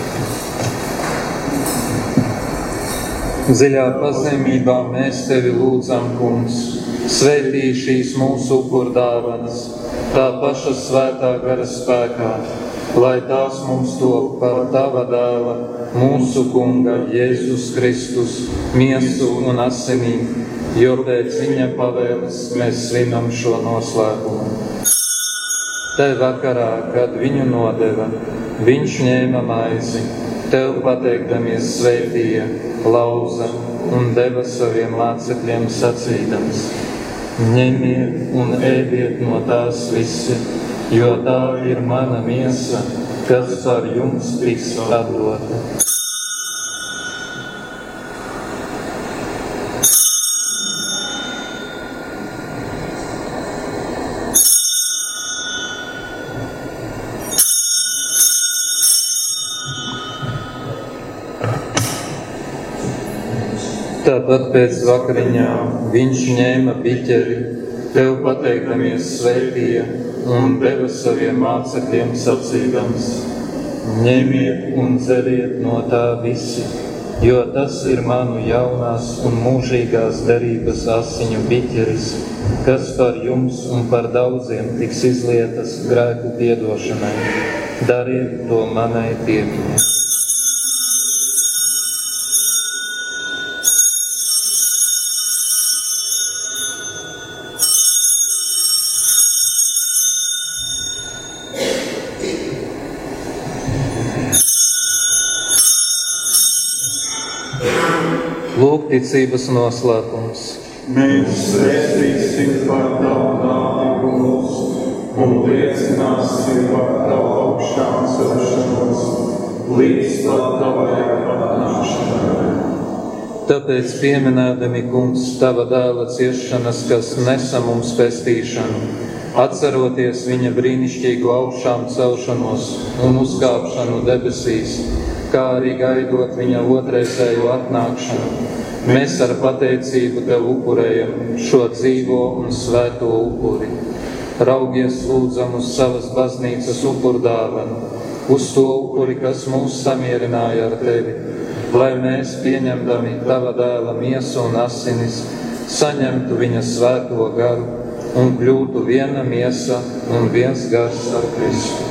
[SPEAKER 4] Dziļā pazemībā mēs Tevi lūdzam, Kungs, svētī šīs mūsu upurdāvanas, tā paša svētā gara spēkā, lai tās mums top par Tava dēla, mūsu Kunga Jēzus Kristus, miesu un asinīm, jo pēc Viņa pavēles mēs svinam šo noslēpumu. Te vakarā, kad viņu nodeva, viņš ņēma maizi, Tev pateikdamies svētīja, lauza un deva saviem mācekļiem sacīdams: Ņemiet un ēdiet no tās visi, jo tā ir mana miesa, kas par jums tiks atdota. Tāpat pēc vakariņām viņš ņēma biķeri, tev pateikdamies svētīja un deva saviem mācekļiem sacīdams: ņemiet un dzeriet no tā visi, jo tas ir manu jaunās un mūžīgās derības asiņu biķeris, kas par jums un par daudziem tiks izlietas grēku piedošanai. Dariet to manai piemiņai. Lūk, ticības noslēpums.
[SPEAKER 5] Mēs svētīsim par tavu nāvi mūsu un liecināsim par tavu augšām celšanos līdz pat tavai atnākšanai.
[SPEAKER 4] Tāpēc pieminēdami, Kungs, tava dēla ciešanas, kas nesa mums pestīšanu, atceroties viņa brīnišķīgu augšām celšanos un uzkāpšanu debesīs, kā arī gaidot viņa otrreizējo atnākšanu, mēs ar pateicību tev upurējam šo dzīvo un svēto upuri. Raugies lūdzam uz savas baznīcas upurdāvanu, uz to upuri, kas mūs samierināja ar tevi, lai mēs, pieņemdami tava dēla miesu un asinis, saņemtu viņa svēto garu un kļūtu viena miesa un viens gars ar Kristu.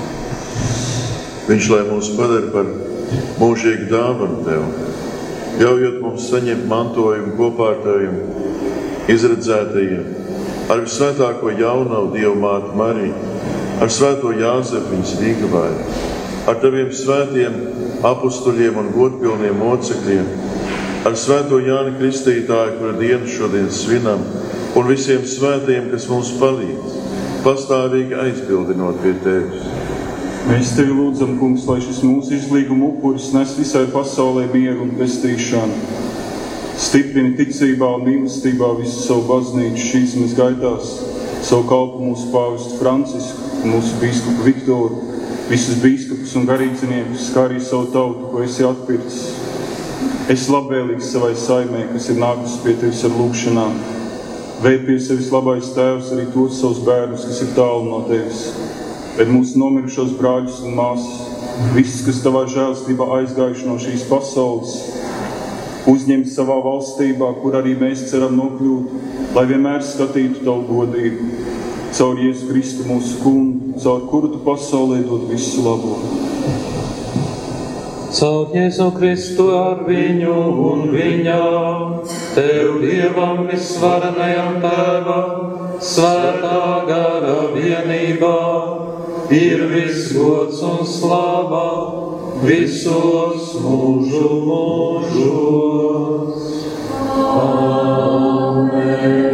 [SPEAKER 8] Viņš, lai mūs padara par mūžīgu dāvanu tev, ļaujot mums saņemt mantojumu kopā ar tevim izredzētajiem, ar visvētāko jaunavu Dievu māti Mariju, ar svēto Jāzepu viņas rīgavēju, ar taviem svētiem apustuļiem un godpilniem mocekļiem, ar svēto Jāni Kristītāju, kura dienu šodien svinam, un visiem svētiem, kas mums palīdz, pastāvīgi aizbildinot pie tevis.
[SPEAKER 5] Mēs tevi lūdzam, Kungs, lai šis mūsu izlīguma upuris nes visai pasaulē mieru un pestīšanu. Stiprini ticībā un mīlestībā visu savu baznīcu šīs mēs gaitās, savu kalpu mūsu pāvestu Francisku, mūsu bīskapu Viktoru, visus bīskapus un garīdziniekus, kā arī savu tautu, ko esi atpircis. Esi labvēlīgs savai saimē, kas ir nākusi pie tevis ar lūgšanām. Veid pie sevis labais tēvs arī tos savus bērnus, kas ir tālu no tevis. Bet mūsu nomirušos brāļus un māsas, visus, kas tavā žēlstībā aizgājuši no šīs pasaules, uzņemt savā valstībā, kur arī mēs ceram nokļūt, lai vienmēr skatītu tavu godību, caur Jēzu Kristu mūsu kungu, caur kuru tu pasaulē dod visu labo.
[SPEAKER 4] Caur Jēzu Kristu ar viņu un viņā, tev Dievam visvarenajam Tēvam, svētā gara vienībā, ir viss gods un slava visos mūžu mūžos. Amen.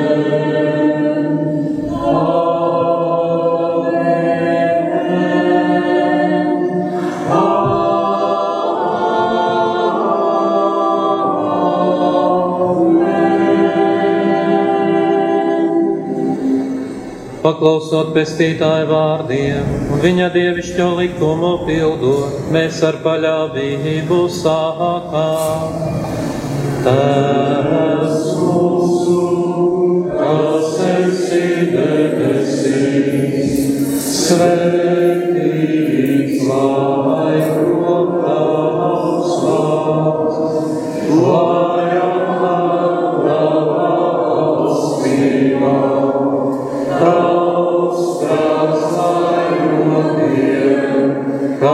[SPEAKER 4] Paklausot pestītāja vārdiem un viņa dievišķo likumu pildot, mēs ar paļāvību sākām. Tēvs mūsu, kas esi debesīs, svētīts lai top tavs vārds, lai atnāk tava valstība. Tavs prāts, lai notiek, kā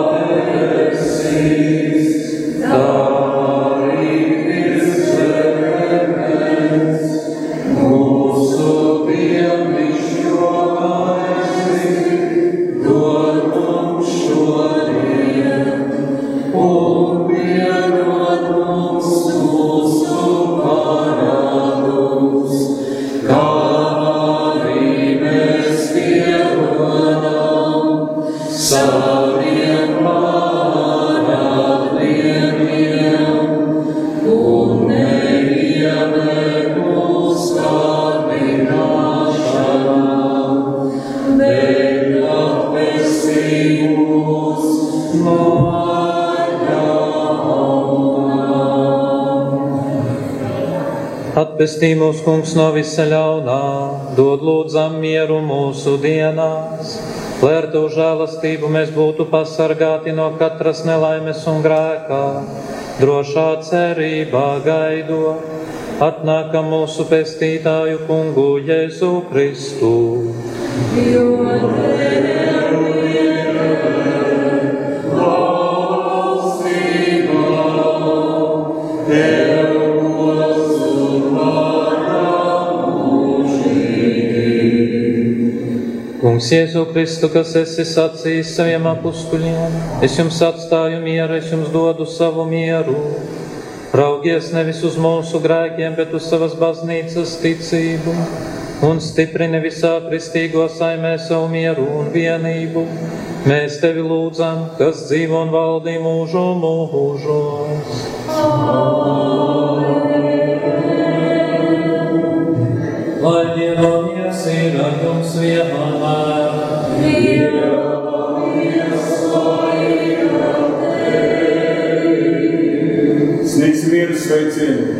[SPEAKER 4] debesīs, tā arī virs zemes. Mūsu dienišķo maizi dod mums šodien, un piedod mums Atpestī mūs, Kungs, no visa ļaunā, dod lūdzam mieru mūsu dienās, lai ar Tavu žēlastību mēs būtu pasargāti no katras nelaimes un grēkā, drošā cerībā gaidot, atnākam mūsu pestītāju Kungu Jēzu Kristu. Jo Kungs Jēzu Kristu, kas esi sacījis saviem apustuļiem, es jums atstāju mieru, es jums dodu savu mieru. Raugies nevis uz mūsu grēkiem, bet uz savas baznīcas ticību, un stiprini visā kristīgo saimē savu mieru un vienību. Mēs tevi lūdzam, kas dzīvo un valdī mūžu mūžos. Lai Dievs ir ar jums vienmēr.
[SPEAKER 5] Sniegsim mieru sveicienu.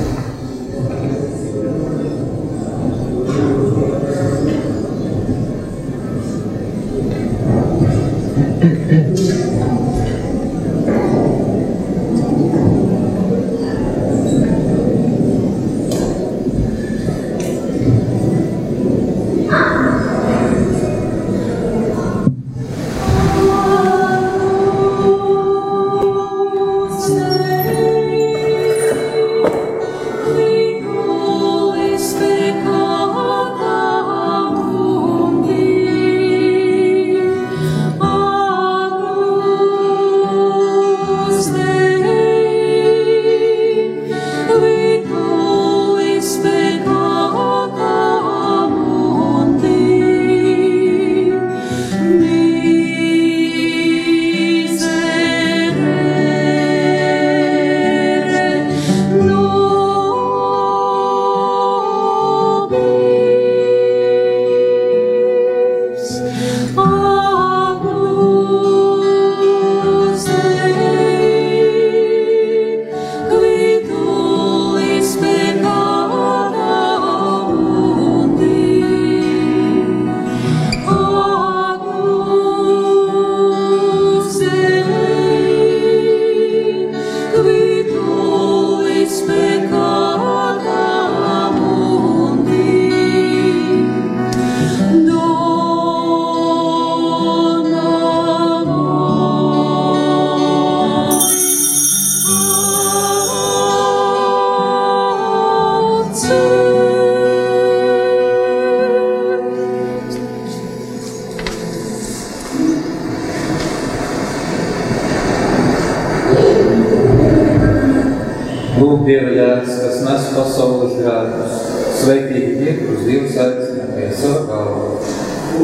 [SPEAKER 4] Lūk, Dieva jēgas, kas nes pasaules grēkus, sveitīgi tie, kurus Dievs aicina pie sava galva.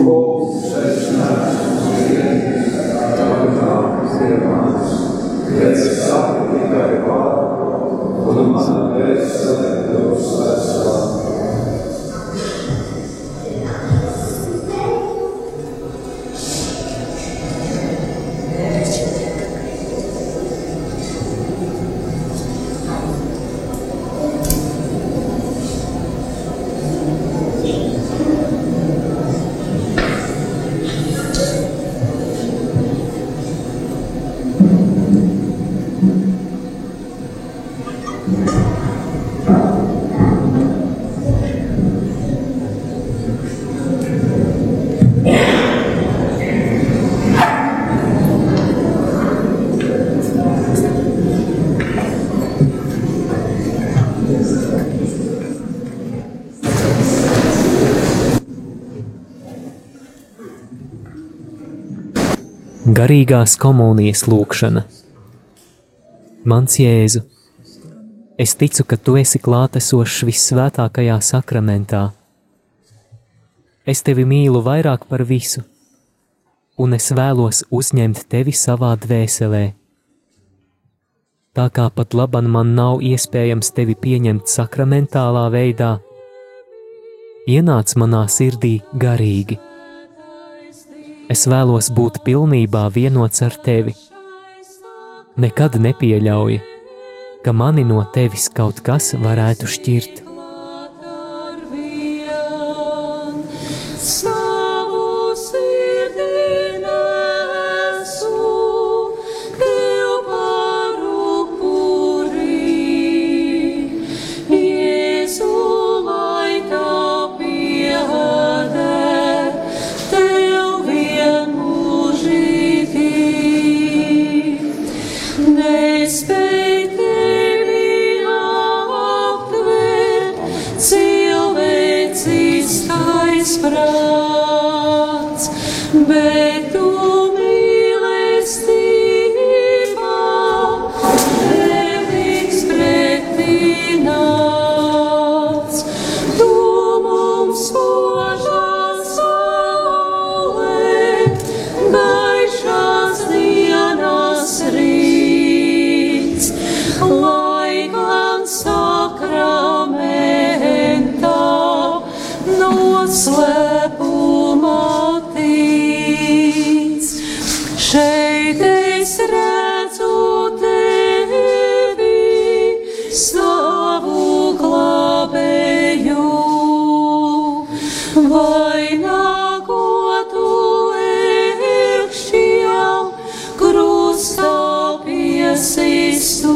[SPEAKER 4] Lūk, sveicināts uz vienības, tavu nākas dievāns, pēc es saku tikai vārdu, un man vēstule Dievs veselā.
[SPEAKER 9] Garīgās komunijas lūkšana. Mans Jēzu, es ticu, ka Tu esi klātesošs vissvētākajā sakramentā. Es Tevi mīlu vairāk par visu, un es vēlos uzņemt Tevi savā dvēselē. Tā kā pat laban man nav iespējams Tevi pieņemt sakramentālā veidā, ienāc manā sirdī garīgi. Es vēlos būt pilnībā vienots ar Tevi. Nekad nepieļauju, ka mani no tevis kaut kas varētu šķirt.
[SPEAKER 3] Prāts, bet tu mīlestībā tevis pretī nāc. Tu mums spožā saulē, gaišās dienas rīts, lai gan sakramentā noslēpumā tic. Šeit es redzu tevi, savu glābēju, vainagotu ēkšķijā, krustā piesistu.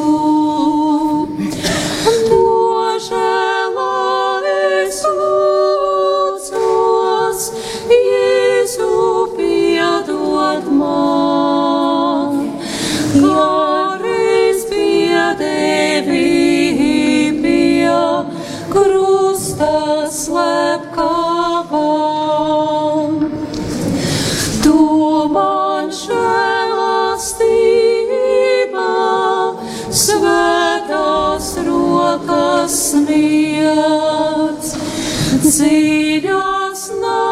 [SPEAKER 3] Gares piedevī pie krusta slepkavām. Tu man žēlastībā svētās rokas sniedz, dziļās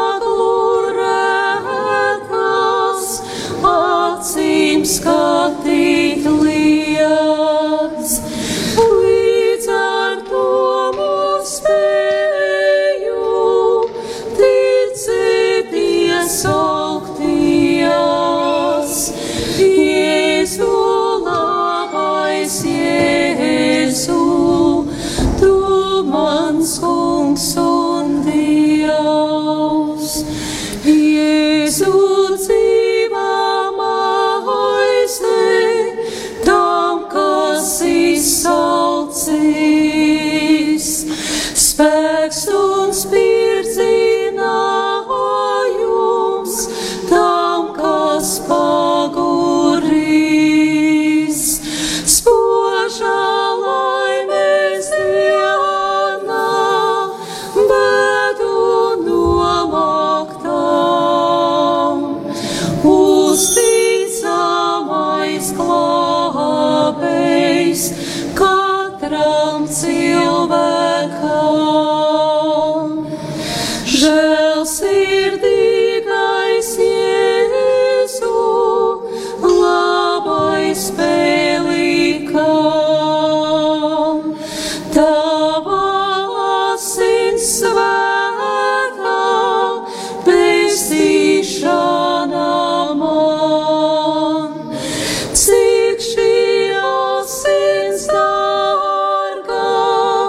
[SPEAKER 3] naglurētās acīm skatīt liec. Līdz ar to mūs spēju ticēt iesaukties. Jēzu, labais Jēzu, tu mans kungs un Dievs. Jēzu, dzīvā maize, tam, kas izsaucīs, spēks un spirdzinājums, tam, kas pagurīs. Spožā laimes dienā, bedu nomaktām, uzticamais glābējs katram cilvēkam. Žēlsirdīgais Jēzu, labais Pelīkam, tava asins svētā pestīšana man. Cik šī asins dārgā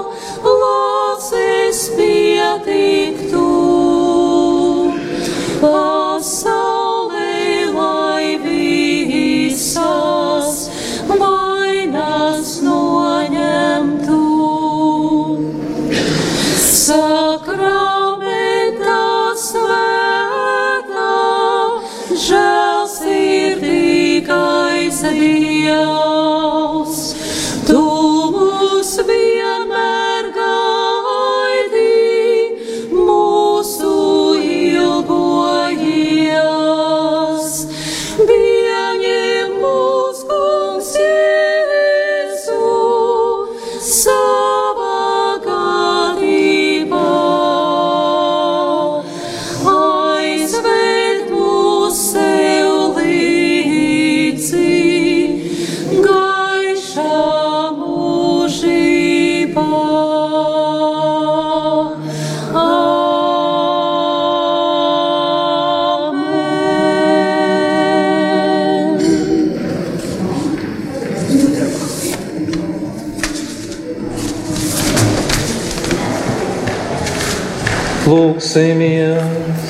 [SPEAKER 4] Lūksimies!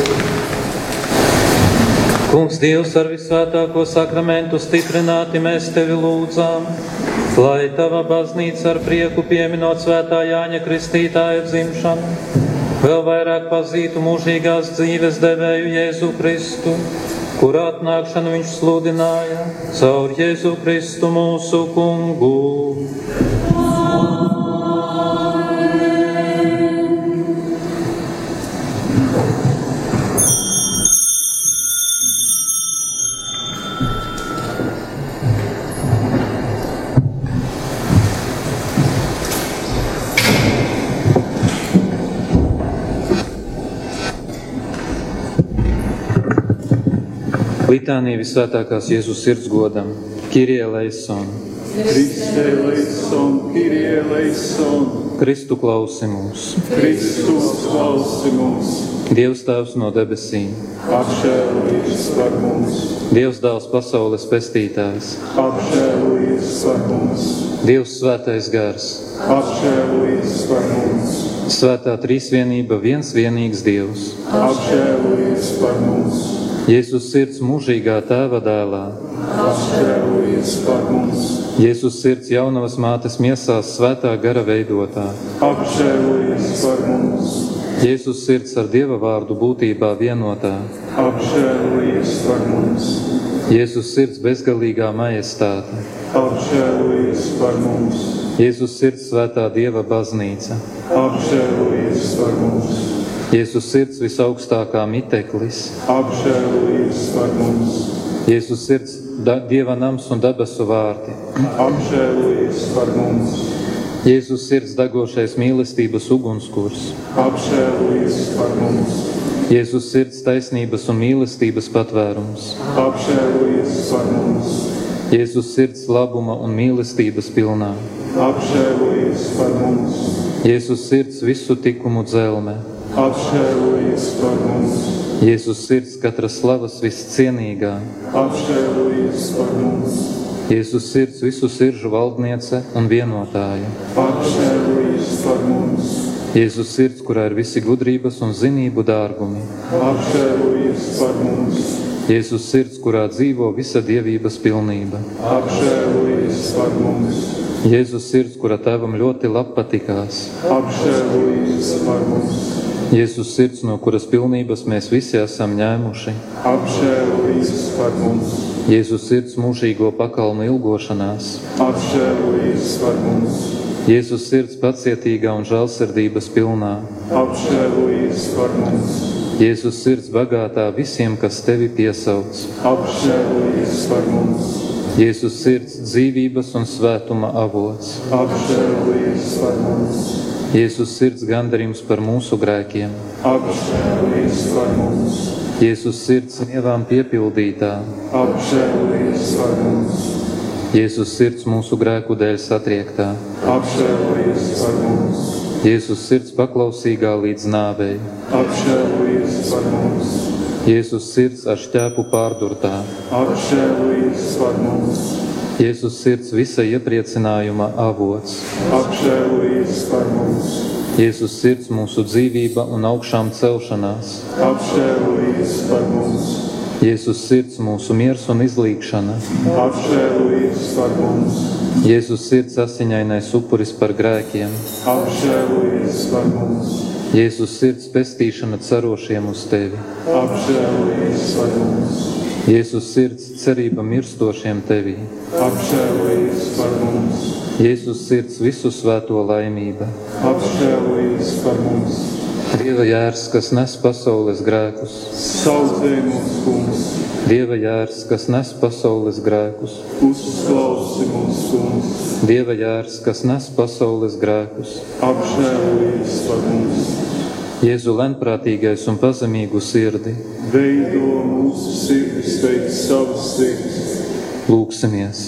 [SPEAKER 4] Kungs, Dievs, ar visvētāko sakramentu stiprināti mēs Tevi lūdzām, lai Tava baznīca ar prieku pieminot svētā Jāņa Kristītāja dzimšanu, vēl vairāk pazītu mūžīgās dzīves devēju Jēzu Kristu, kur atnākšanu viņš sludināja caur Jēzu Kristu mūsu Kungu. Litānija visvētākās Jēzus sirds godam. Kyrie eleison.
[SPEAKER 5] Kriste eleison, Kyrie eleison.
[SPEAKER 4] Kristu klausi mūs.
[SPEAKER 5] Kristus klausi mūs.
[SPEAKER 4] Dievs Tēvs no debesīm.
[SPEAKER 5] Apžēlojies par mums.
[SPEAKER 4] Dievs Dēls pasaules pestītājs.
[SPEAKER 5] Apžēlojies par mums.
[SPEAKER 4] Dievs Svētais Gars.
[SPEAKER 5] Apžēlojies par mums.
[SPEAKER 4] Svētā trīsvienība, viens vienīgs Dievs.
[SPEAKER 5] Apžēlojies par mums.
[SPEAKER 4] Jēzus sirds mūžīgā Tēva dēlā.
[SPEAKER 5] Apžēlojies par mums.
[SPEAKER 4] Jēzus sirds jaunavas mātes miesās svētā gara veidotā.
[SPEAKER 5] Apžēlojies par mums.
[SPEAKER 4] Jēzus sirds ar Dieva vārdu būtībā vienotā.
[SPEAKER 5] Apžēlojies par mums.
[SPEAKER 4] Jēzus sirds bezgalīgā majestāte.
[SPEAKER 5] Apžēlojies par mums.
[SPEAKER 4] Jēzus sirds svētā Dieva baznīca.
[SPEAKER 5] Apžēlojies par mums.
[SPEAKER 4] Jēzus sirds visaugstākā miteklis.
[SPEAKER 5] Apžēlojies par mums.
[SPEAKER 4] Jēzus sirds da, Dieva nams un debesu vārti.
[SPEAKER 5] Apžēlojies par mums.
[SPEAKER 4] Jēzus sirds degošais mīlestības ugunskurs.
[SPEAKER 5] Apžēlojies par mums.
[SPEAKER 4] Jēzus sirds taisnības un mīlestības patvērums.
[SPEAKER 5] Apžēlojies par mums.
[SPEAKER 4] Jēzus sirds labuma un mīlestības pilnā.
[SPEAKER 5] Apžēlojies par mums.
[SPEAKER 4] Jēzus sirds visu tikumu dzelme.
[SPEAKER 5] Apžēlojies par mums.
[SPEAKER 4] Jēzus sirds katras slavas viscienīgā.
[SPEAKER 5] Apžēlojies par mums.
[SPEAKER 4] Jēzus sirds visu siržu valdniece un vienotāja.
[SPEAKER 5] Apžēlojies par mums.
[SPEAKER 4] Jēzus sirds, kurā ir visi gudrības un zinību dārgumi.
[SPEAKER 5] Apžēlojies par mums.
[SPEAKER 4] Jēzus sirds, kurā dzīvo visa dievības pilnība.
[SPEAKER 5] Apžēlojies par mums.
[SPEAKER 4] Jēzus sirds, kura Tēvam ļoti labpatikās.
[SPEAKER 5] Apžēlojies par mums.
[SPEAKER 4] Jēzus sirds, no kuras pilnības mēs visi esam ņēmuši.
[SPEAKER 5] Apžēlojies par mums.
[SPEAKER 4] Jēzus sirds mūžīgo pakalnu ilgošanās.
[SPEAKER 5] Apžēlojies par mums.
[SPEAKER 4] Jēzus sirds pacietīgā un žēlsirdības pilnā.
[SPEAKER 5] Apžēlojies par mums.
[SPEAKER 4] Jēzus sirds bagātā visiem, kas Tevi piesauc.
[SPEAKER 5] Apžēlojies par mums.
[SPEAKER 4] Jēzus sirds dzīvības un svētuma avots.
[SPEAKER 5] Apžēlojies par mums.
[SPEAKER 4] Jēzus sirds gandarījums par mūsu grēkiem.
[SPEAKER 5] Apžēlojies par mums.
[SPEAKER 4] Jēzus sirds nievām piepildītā.
[SPEAKER 5] Apžēlojies par mums.
[SPEAKER 4] Jēzus sirds mūsu grēku dēļ satriektā.
[SPEAKER 5] Apžēlojies par mums.
[SPEAKER 4] Jēzus sirds paklausīgā līdz nāvei.
[SPEAKER 5] Apžēlojies par mums.
[SPEAKER 4] Jēzus sirds ar šķēpu pārdurtā.
[SPEAKER 5] Apžēlojies par mums.
[SPEAKER 4] Jēzus sirds visa iepriecinājuma avots.
[SPEAKER 5] Apžēlojies par mums.
[SPEAKER 4] Jēzus sirds mūsu dzīvība un augšām celšanās.
[SPEAKER 5] Apžēlojies par mums.
[SPEAKER 4] Jēzus sirds mūsu miers un izlīgšana.
[SPEAKER 5] Apžēlojies par mums.
[SPEAKER 4] Jēzus sirds asiņainais upuris par grēkiem.
[SPEAKER 5] Apžēlojies par mums.
[SPEAKER 4] Jēzus sirds pestīšana cerošiem uz Tevi.
[SPEAKER 5] Apžēlojies par mums.
[SPEAKER 4] Jēzus sirds cerība mirstošiem Tevī.
[SPEAKER 5] Apžēlojies par mums.
[SPEAKER 4] Jēzus sirds visu svēto laimība.
[SPEAKER 5] Apžēlojies par mums.
[SPEAKER 4] Dieva jērs, kas nes pasaules grēkus.
[SPEAKER 5] Saudzē mūs, Kungs.
[SPEAKER 4] Dieva jērs, kas nes pasaules grēkus.
[SPEAKER 5] Uzklausi mūs, Kungs.
[SPEAKER 4] Dieva jērs, kas nes pasaules grēkus.
[SPEAKER 5] Apžēlojies par mums.
[SPEAKER 4] Jēzu lēnprātīgais un pazemīgu sirdi.
[SPEAKER 5] Veido mūsu sirdis pēc savas sirds.
[SPEAKER 4] Lūksimies.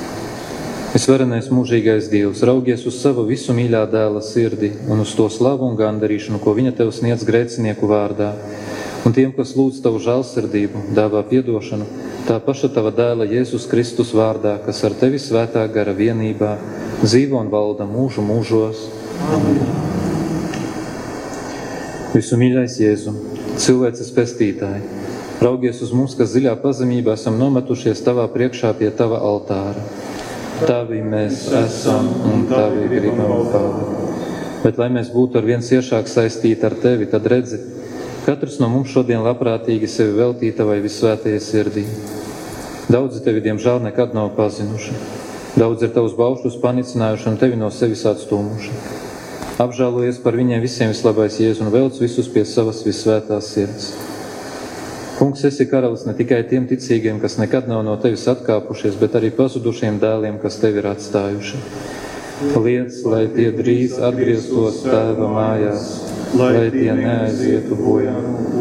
[SPEAKER 4] Visvarenais mūžīgais Dievs, raugies uz savu visu mīļā dēla sirdi un uz to slavu un gandarīšanu, ko viņa Tev sniedz grēcinieku vārdā. Un tiem, kas lūdz Tavu žēlsirdību, dāvā piedošanu, tā paša Tava dēla Jēzus Kristus vārdā, kas ar Tevi svētā gara vienībā dzīvo un valda mūžu mūžos. Amen. Visu mīļais Jēzu, cilvēces pestītāji, raugies uz mums, kas dziļā pazemībā esam nometušies tavā priekšā pie tava altāra. Tavi mēs esam un tavi gribam palikt. Bet, lai mēs būtu ar vien ciešāk saistīti ar tevi, tad redzi, katrs no mums šodien labprātīgi sevi veltīja tavai visvētajai sirdī. Daudzi tevi, diemžēl, nekad nav pazinuši. Daudz ir tavus baušļus panicinājuši un tevi no sevis atstūmuši. Apžēlojies par viņiem visiem, vislabais Jēzu, un velc visus pie savas visvētās sirds. Kungs, esi karalis ne tikai tiem ticīgiem, kas nekad nav no tevis atkāpušies, bet arī pazudušiem dēliem, kas tevi ir atstājuši. Liec, lai tie drīz atgrieztos tēva mājās, lai tie neaizietu bojā.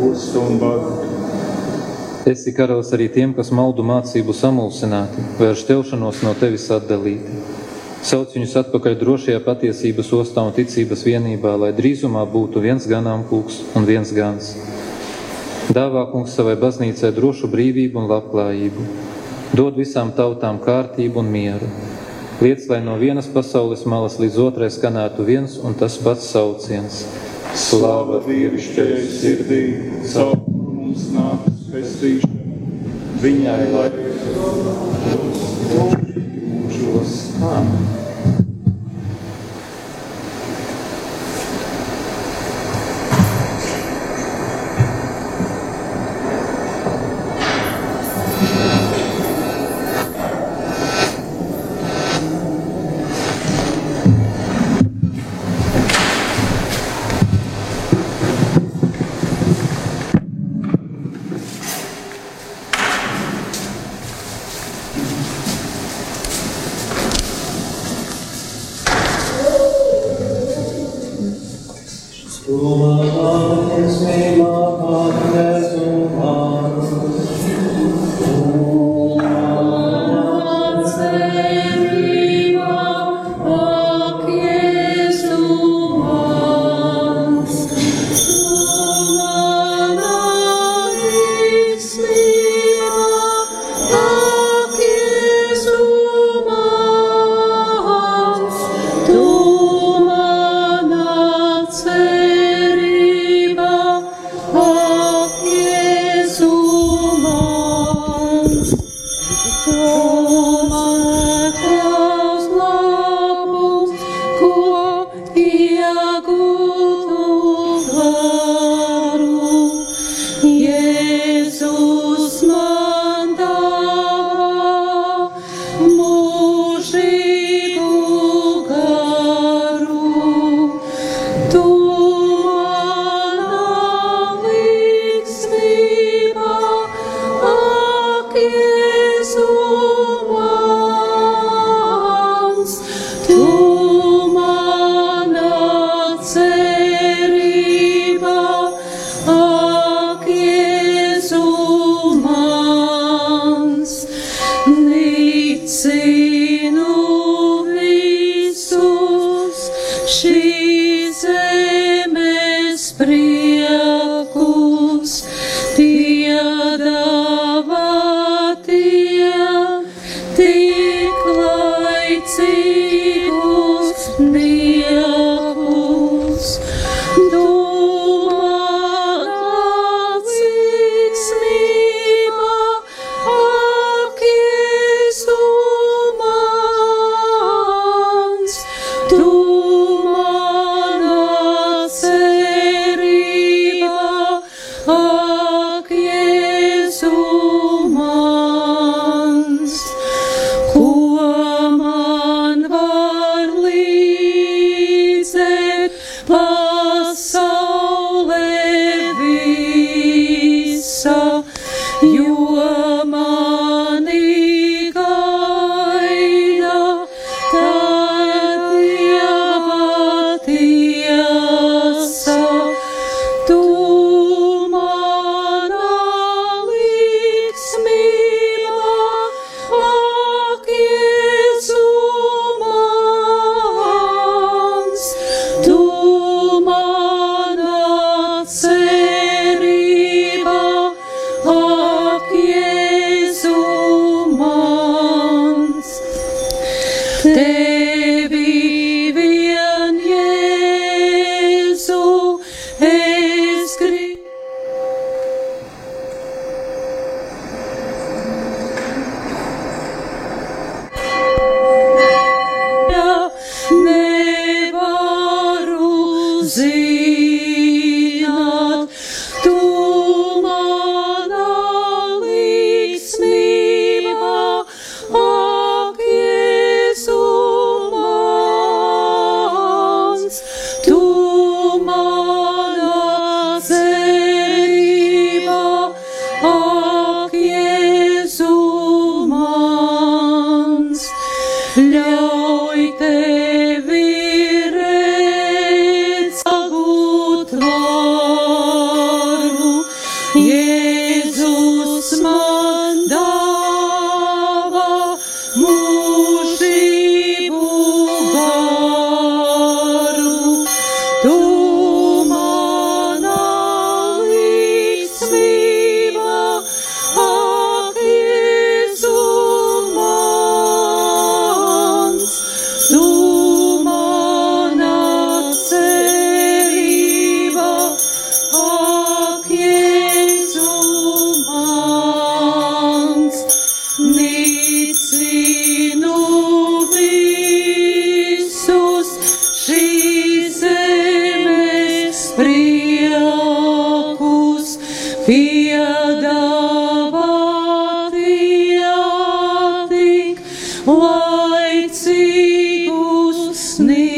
[SPEAKER 4] Esi karalis arī tiem, kas maldu mācību samulsināti, vērš ķelšanos no tevis atdalīti. Sauc viņus atpakaļ drošajā patiesības ostā un ticības vienībā, lai drīzumā būtu viens ganāmpulks un viens gans. Dāvā, Kungs, savai baznīcai drošu brīvību un labklājību. Dod visām tautām kārtību un mieru. Liec, lai no vienas pasaules malas līdz otrai skanētu viens un tas pats sauciens. Slāva dievišķajai sirdī, caur mums nākas pestīšana. Viņai lai mūžos. Amen.
[SPEAKER 3] Tu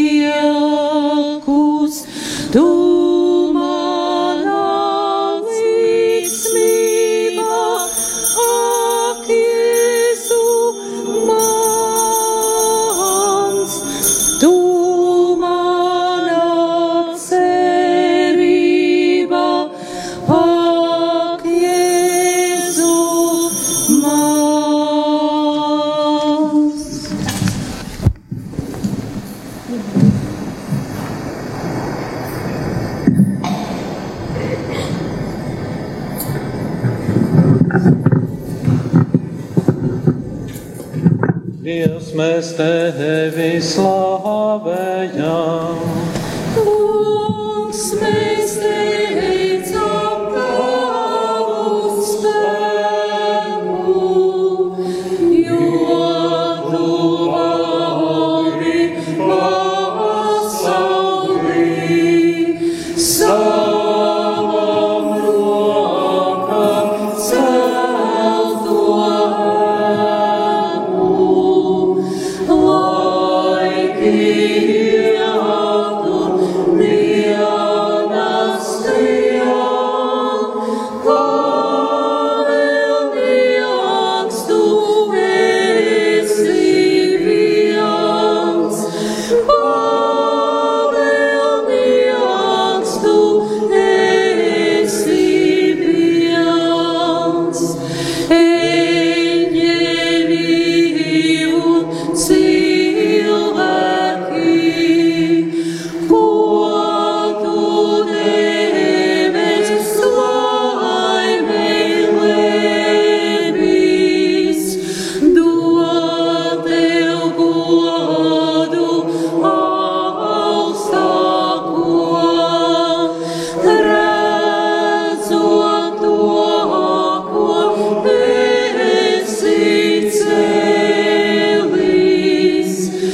[SPEAKER 3] grēkus, tu mana līdzsmība, ak, Jēzu mans, tu mana cerība, ak, Jēzu mans.
[SPEAKER 10] Dievs, mēs tevi slavējam.
[SPEAKER 3] Kungs, mēs teicam tavu spēku, jo tu valdi pasaulī, savam rokam celto ēku, laiki iet un dienas skrien, pavēlnieks tu esi viens, pavēlnieks tu esi viens. Eņģeļi un cilvēki, ko tu debes laimei lēmīs, dod tev godu augstāko, redzot to, ko esi cēlījis.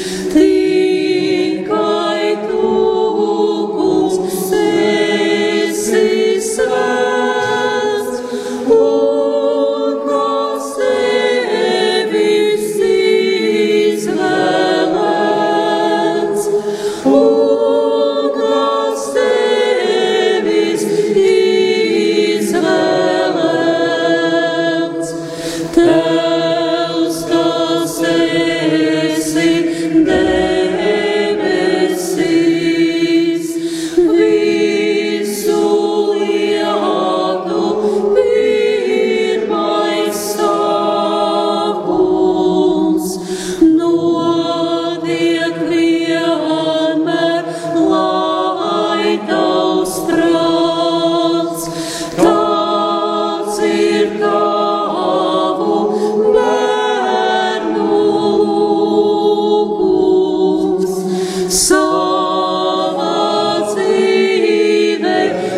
[SPEAKER 3] Tikai tu, Kungs, esi svēts, un kas tevis izvēlēts, un kas tevis izvēlēts. Tevs, kas esi debesīs, visu lietu pirmais sākums, notiek vienmēr, lai tavs prāts, tāds ir tavu bērnu lūgums. Savā dzīvē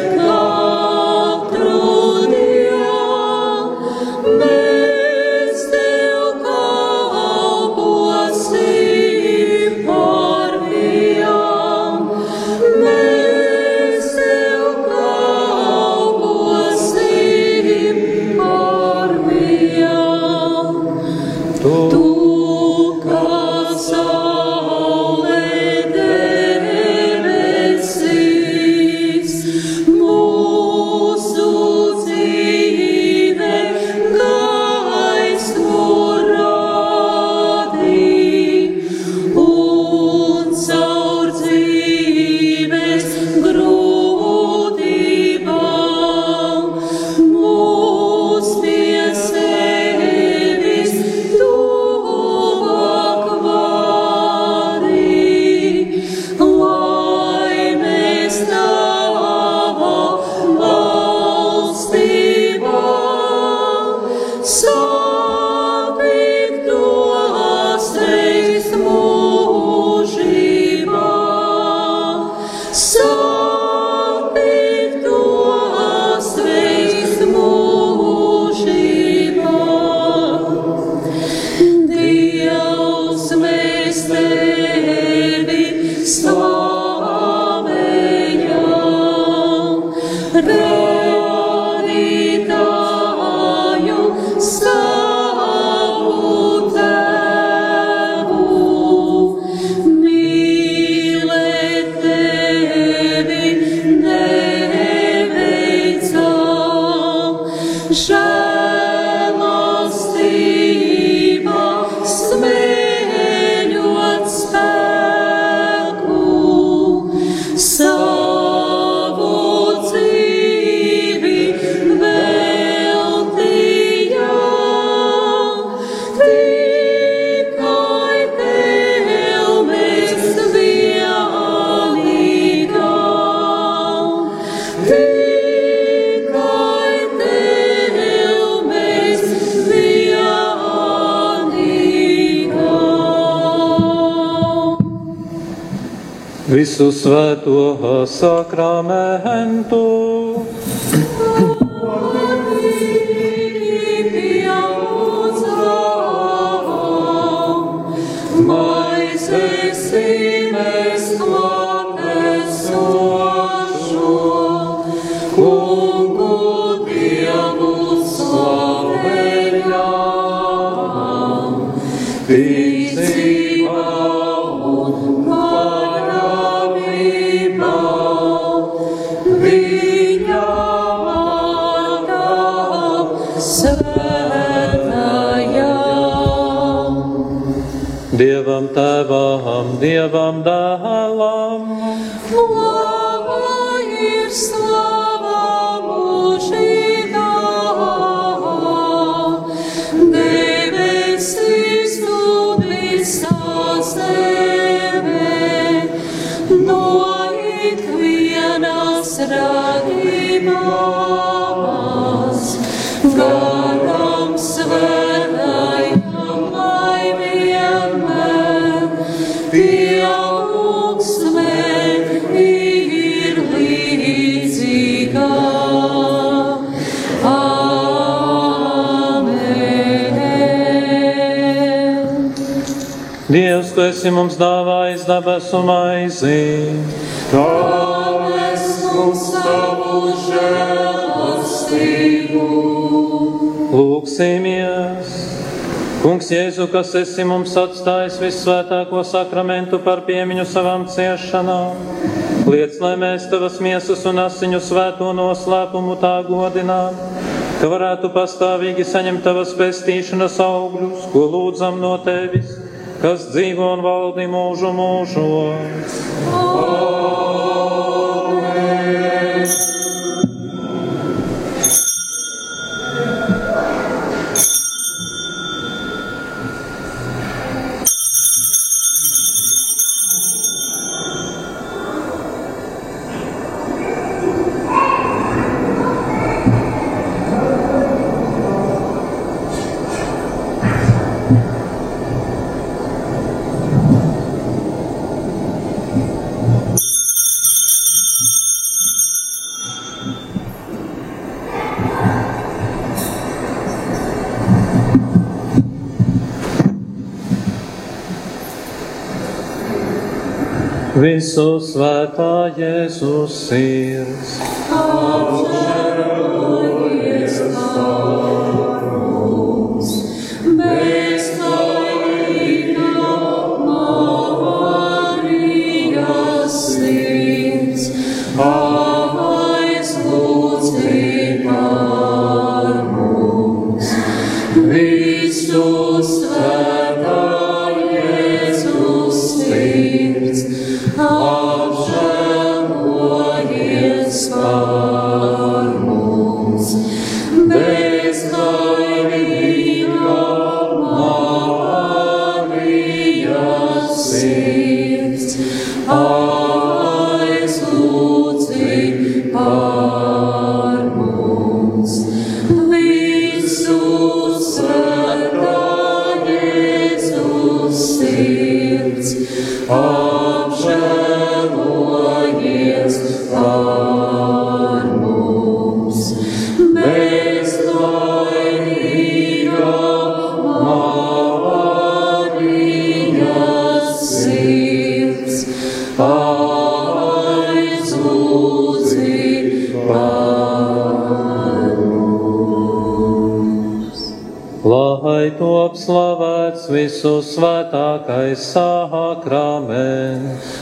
[SPEAKER 3] katru dienu mēs tev kalposim par vienu, mēs tev kalposim par vienu. Tu, kas saulē debesīs, mūsu dzīve gaismu rādī, un caur dzīves grūtībām mūs pie sevis tuvāk vadī, lai mēs tavā valstībā satiktos reiz mūžībā, satiktos reiz mūžībā. Dievs, mēs tevi slavējam, radītāju savu Tēvu, mīl
[SPEAKER 10] Visu svēto sakramentu. Dievam Tēvam, Dievam Dēlam,
[SPEAKER 3] Slava ir slava mūžīgā, debesīs tu visā zeme, no ikvienas radībās, garam svētajam laimiem. Pieaugsme ir līdzīga. Āmen.
[SPEAKER 10] Dievs, tu esi mums dāvājis debesu maizi.
[SPEAKER 3] Dāvēs mums savu žēlastību.
[SPEAKER 10] Lūksimies. Kungs Jēzu, kas esi mums atstājis vissvētāko sakramentu par piemiņu savām ciešanām, liec, lai mēs tavas miesas un asiņu svēto noslēpumu tā godinām, ka varētu pastāvīgi saņemt tavas pestīšanas augļus, ko lūdzam no tevis, kas dzīvo un valdi mūžu mūžos. Amen. Visu svētā Jēzus sirds.
[SPEAKER 3] Apžēlojies par mums, bezvainīgā Marijas sirds, aizlūdzi par mums. Visu svētā Jēzus sirds, apžēlojies par mums, bezvainīgā Marijas sirds, aizlūdzi par mums. Visu svētā Jēzus sirds, apžēlojies par mums, bezvainīgā Marijas sirds, aizlūdzi par mums.
[SPEAKER 10] Lai top slavēts visu svētākais sakraments.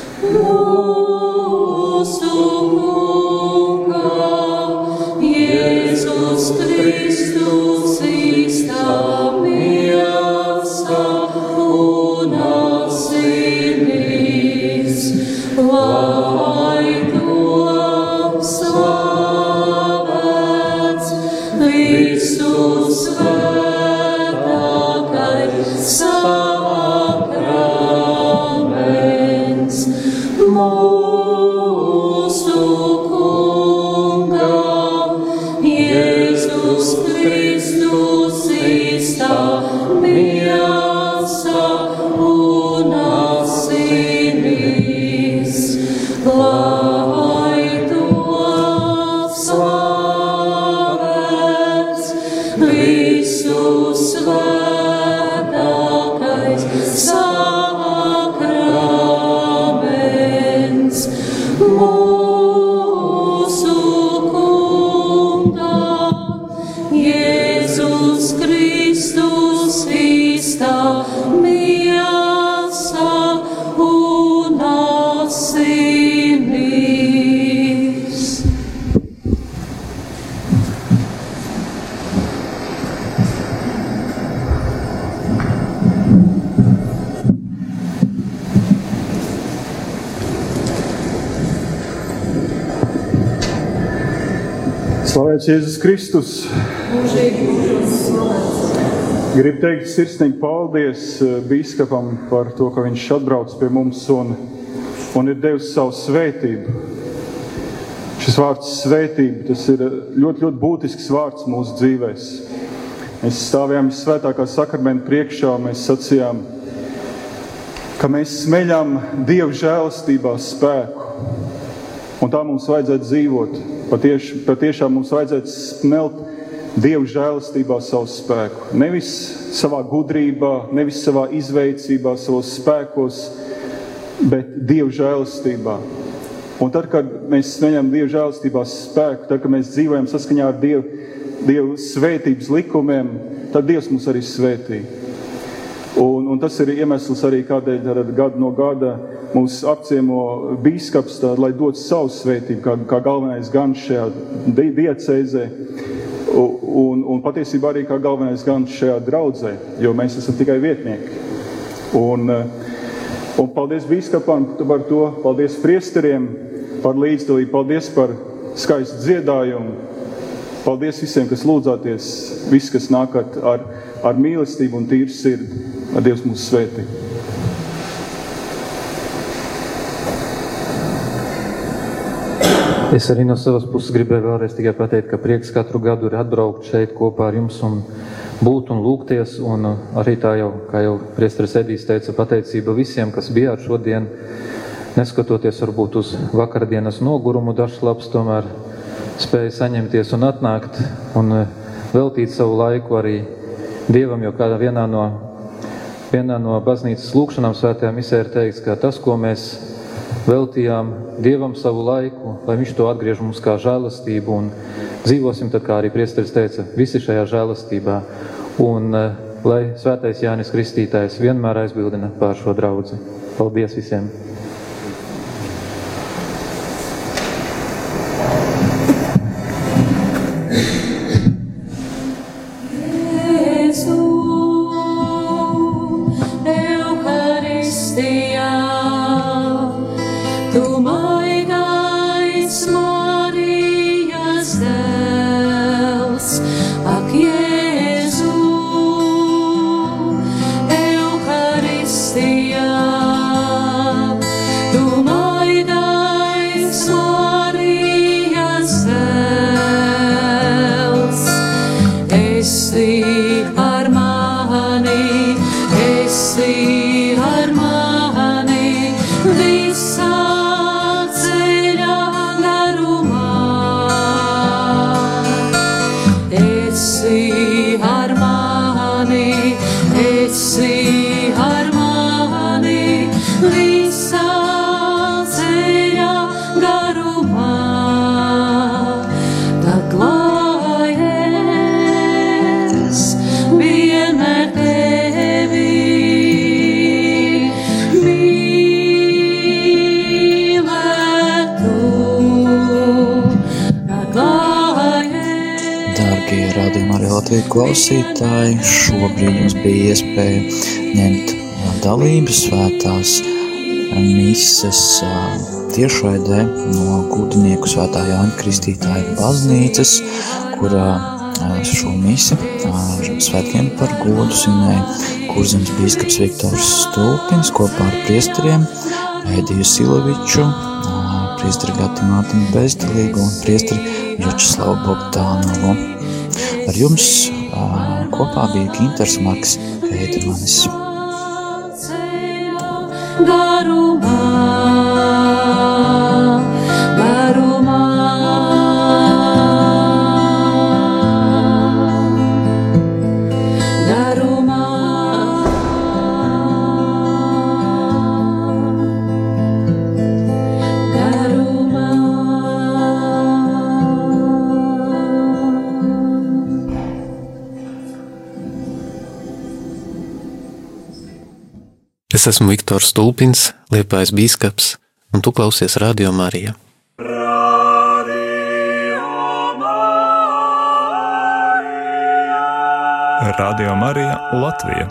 [SPEAKER 3] Mūsu Kunga, Jēzus Kristus īstā miesa un asinis, lai top slavēts visu svētākais sakraments. Mūsu Kunga, Jēzus Kristus īstā miesa un asinis, lai top slavēts visu svētākais sakraments mūsu Kunga, Jēzus Kristus īstā miesa un asinis.
[SPEAKER 6] Slavēts Jēzus Kristus! Gribu teikt sirsnīgi paldies bīskapam par to, ka viņš atbrauc pie mums un, un ir devis savu svētību. Šis vārds svētība, tas ir ļoti, ļoti būtisks vārds mūsu dzīvēs. Mēs stāvējām svētākā sakramenta priekšā, mēs sacījām, ka mēs smeļam Dieva žēlastībā spēku. Un tā mums vajadzētu dzīvot. Patieš, patiešām mums vajadzētu smelt Dievu žēlastībā savu spēku. Nevis savā gudrībā, nevis savā izveicībā, savos spēkos, bet Dievu žēlastībā. Un tad, kad mēs smeļam Dievu žēlastībā spēku, tad, kad mēs dzīvojam saskaņā ar Dievu, Dievu svētības likumiem, tad Dievs mums arī svētī. Un, un tas ir iemesls arī, kādēļ gadu no gada mūs apciemo bīskaps, tā, lai dod savu svētību, kā, kā galvenais gan šajā diecēzē, un, un patiesībā arī kā galvenais gan šajā draudzē, jo mēs esam tikai vietnieki. Un, un paldies bīskapam par to, paldies priesteriem par līdzdalību, paldies par skaistu dziedājumu, paldies visiem, kas lūdzāties, visi, kas nākat ar, ar mīlestību un tīru sirdi, lai Dievs mūs svētī.
[SPEAKER 4] Es arī no savas puses gribēju vēlreiz tikai pateikt, ka prieks katru gadu ir atbraukt šeit kopā ar jums un būt un lūgties, un arī tā jau, kā jau priesteris Edijs teica, pateicība visiem, kas bijāt šodien, neskatoties varbūt uz vakardienas nogurumu, dažs labs tomēr spēja saņemties un atnākt un veltīt savu laiku arī Dievam, jo kādā vienā no, vienā no baznīcas lūkšanām svētajā misē ir teikts, ka tas, ko mēs veltījām Dievam savu laiku, lai viņš to atgriež mums kā žēlastību, un dzīvosim tad, kā arī priesteris teica, visi šajā žēlastībā, un lai svētais Jānis Kristītājs vienmēr aizbildina pār šo draudzi. Paldies visiem!
[SPEAKER 2] Klausītāji, šobrīd mums bija iespēja ņemt dalību svētās mises tiešraidē no Gudinieku Svētā Jāņa Kristītāja baznīcas, kurā šo misi svētkiem par godu svinēja Kurzemes bīskaps Viktors Stulpins kopā ar priesteriem Ediju Siloviču, priesteri Gati Mārtiņu Bezdelīgu un priesteri Vjačeslavu Bogdānovu. Ar jums uh, kopā bija Ginters Marks Heidermanis.
[SPEAKER 3] Garumā
[SPEAKER 11] Es esmu Viktors Stulpins, Liepājas bīskaps, un tu klausies Radio Marija.
[SPEAKER 12] Radio Marija Latvija.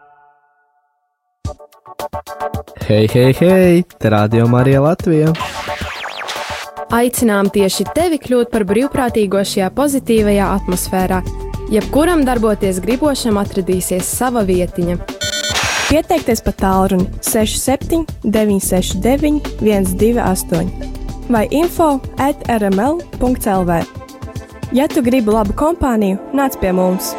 [SPEAKER 13] Hei, hei, hei! Te Radio Marija Latvija.
[SPEAKER 14] Aicinām tieši tevi kļūt par brīvprātīgo šajā pozitīvajā atmosfērā. Jebkuram darboties gribošam atradīsies sava vietiņa.
[SPEAKER 15] Pieteikties pa tālruni seši septiņi deviņi seši deviņi viens divi astoņi vai info at r m l punkts l v. Ja tu gribi labu kompāniju, nāc pie mums!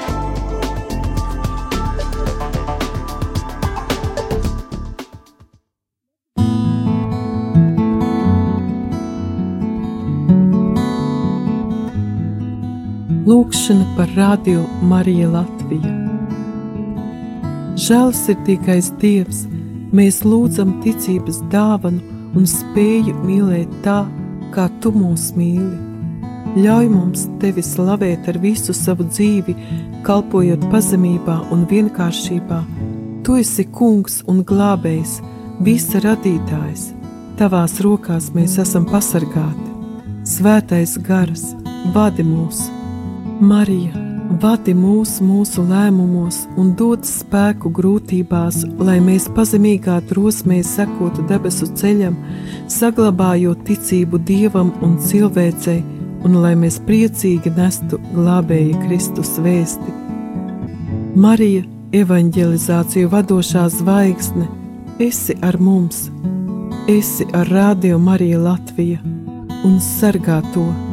[SPEAKER 16] Lūkšana par Radio Marija Latvija. Žēlsirdīgais Dievs, mēs lūdzam ticības dāvanu un spēju mīlēt tā, kā Tu mūs mīli. Ļauj mums Tevi slavēt ar visu savu dzīvi, kalpojot pazemībā un vienkāršībā. Tu esi kungs un glābējs, visa radītājs. Tavās rokās mēs esam pasargāti. Svētais gars, vadi mūs! Marija, vadi mūs mūsu lēmumos un dod spēku grūtībās, lai mēs pazemīgā drosmē sekotu debesu ceļam, saglabājot ticību Dievam un cilvēcei, un lai mēs priecīgi nestu glābēja Kristus vēsti. Marija, evaņģelizāciju vadošā zvaigzne, esi ar mums, esi ar Radio Marija Latvija un sargā to.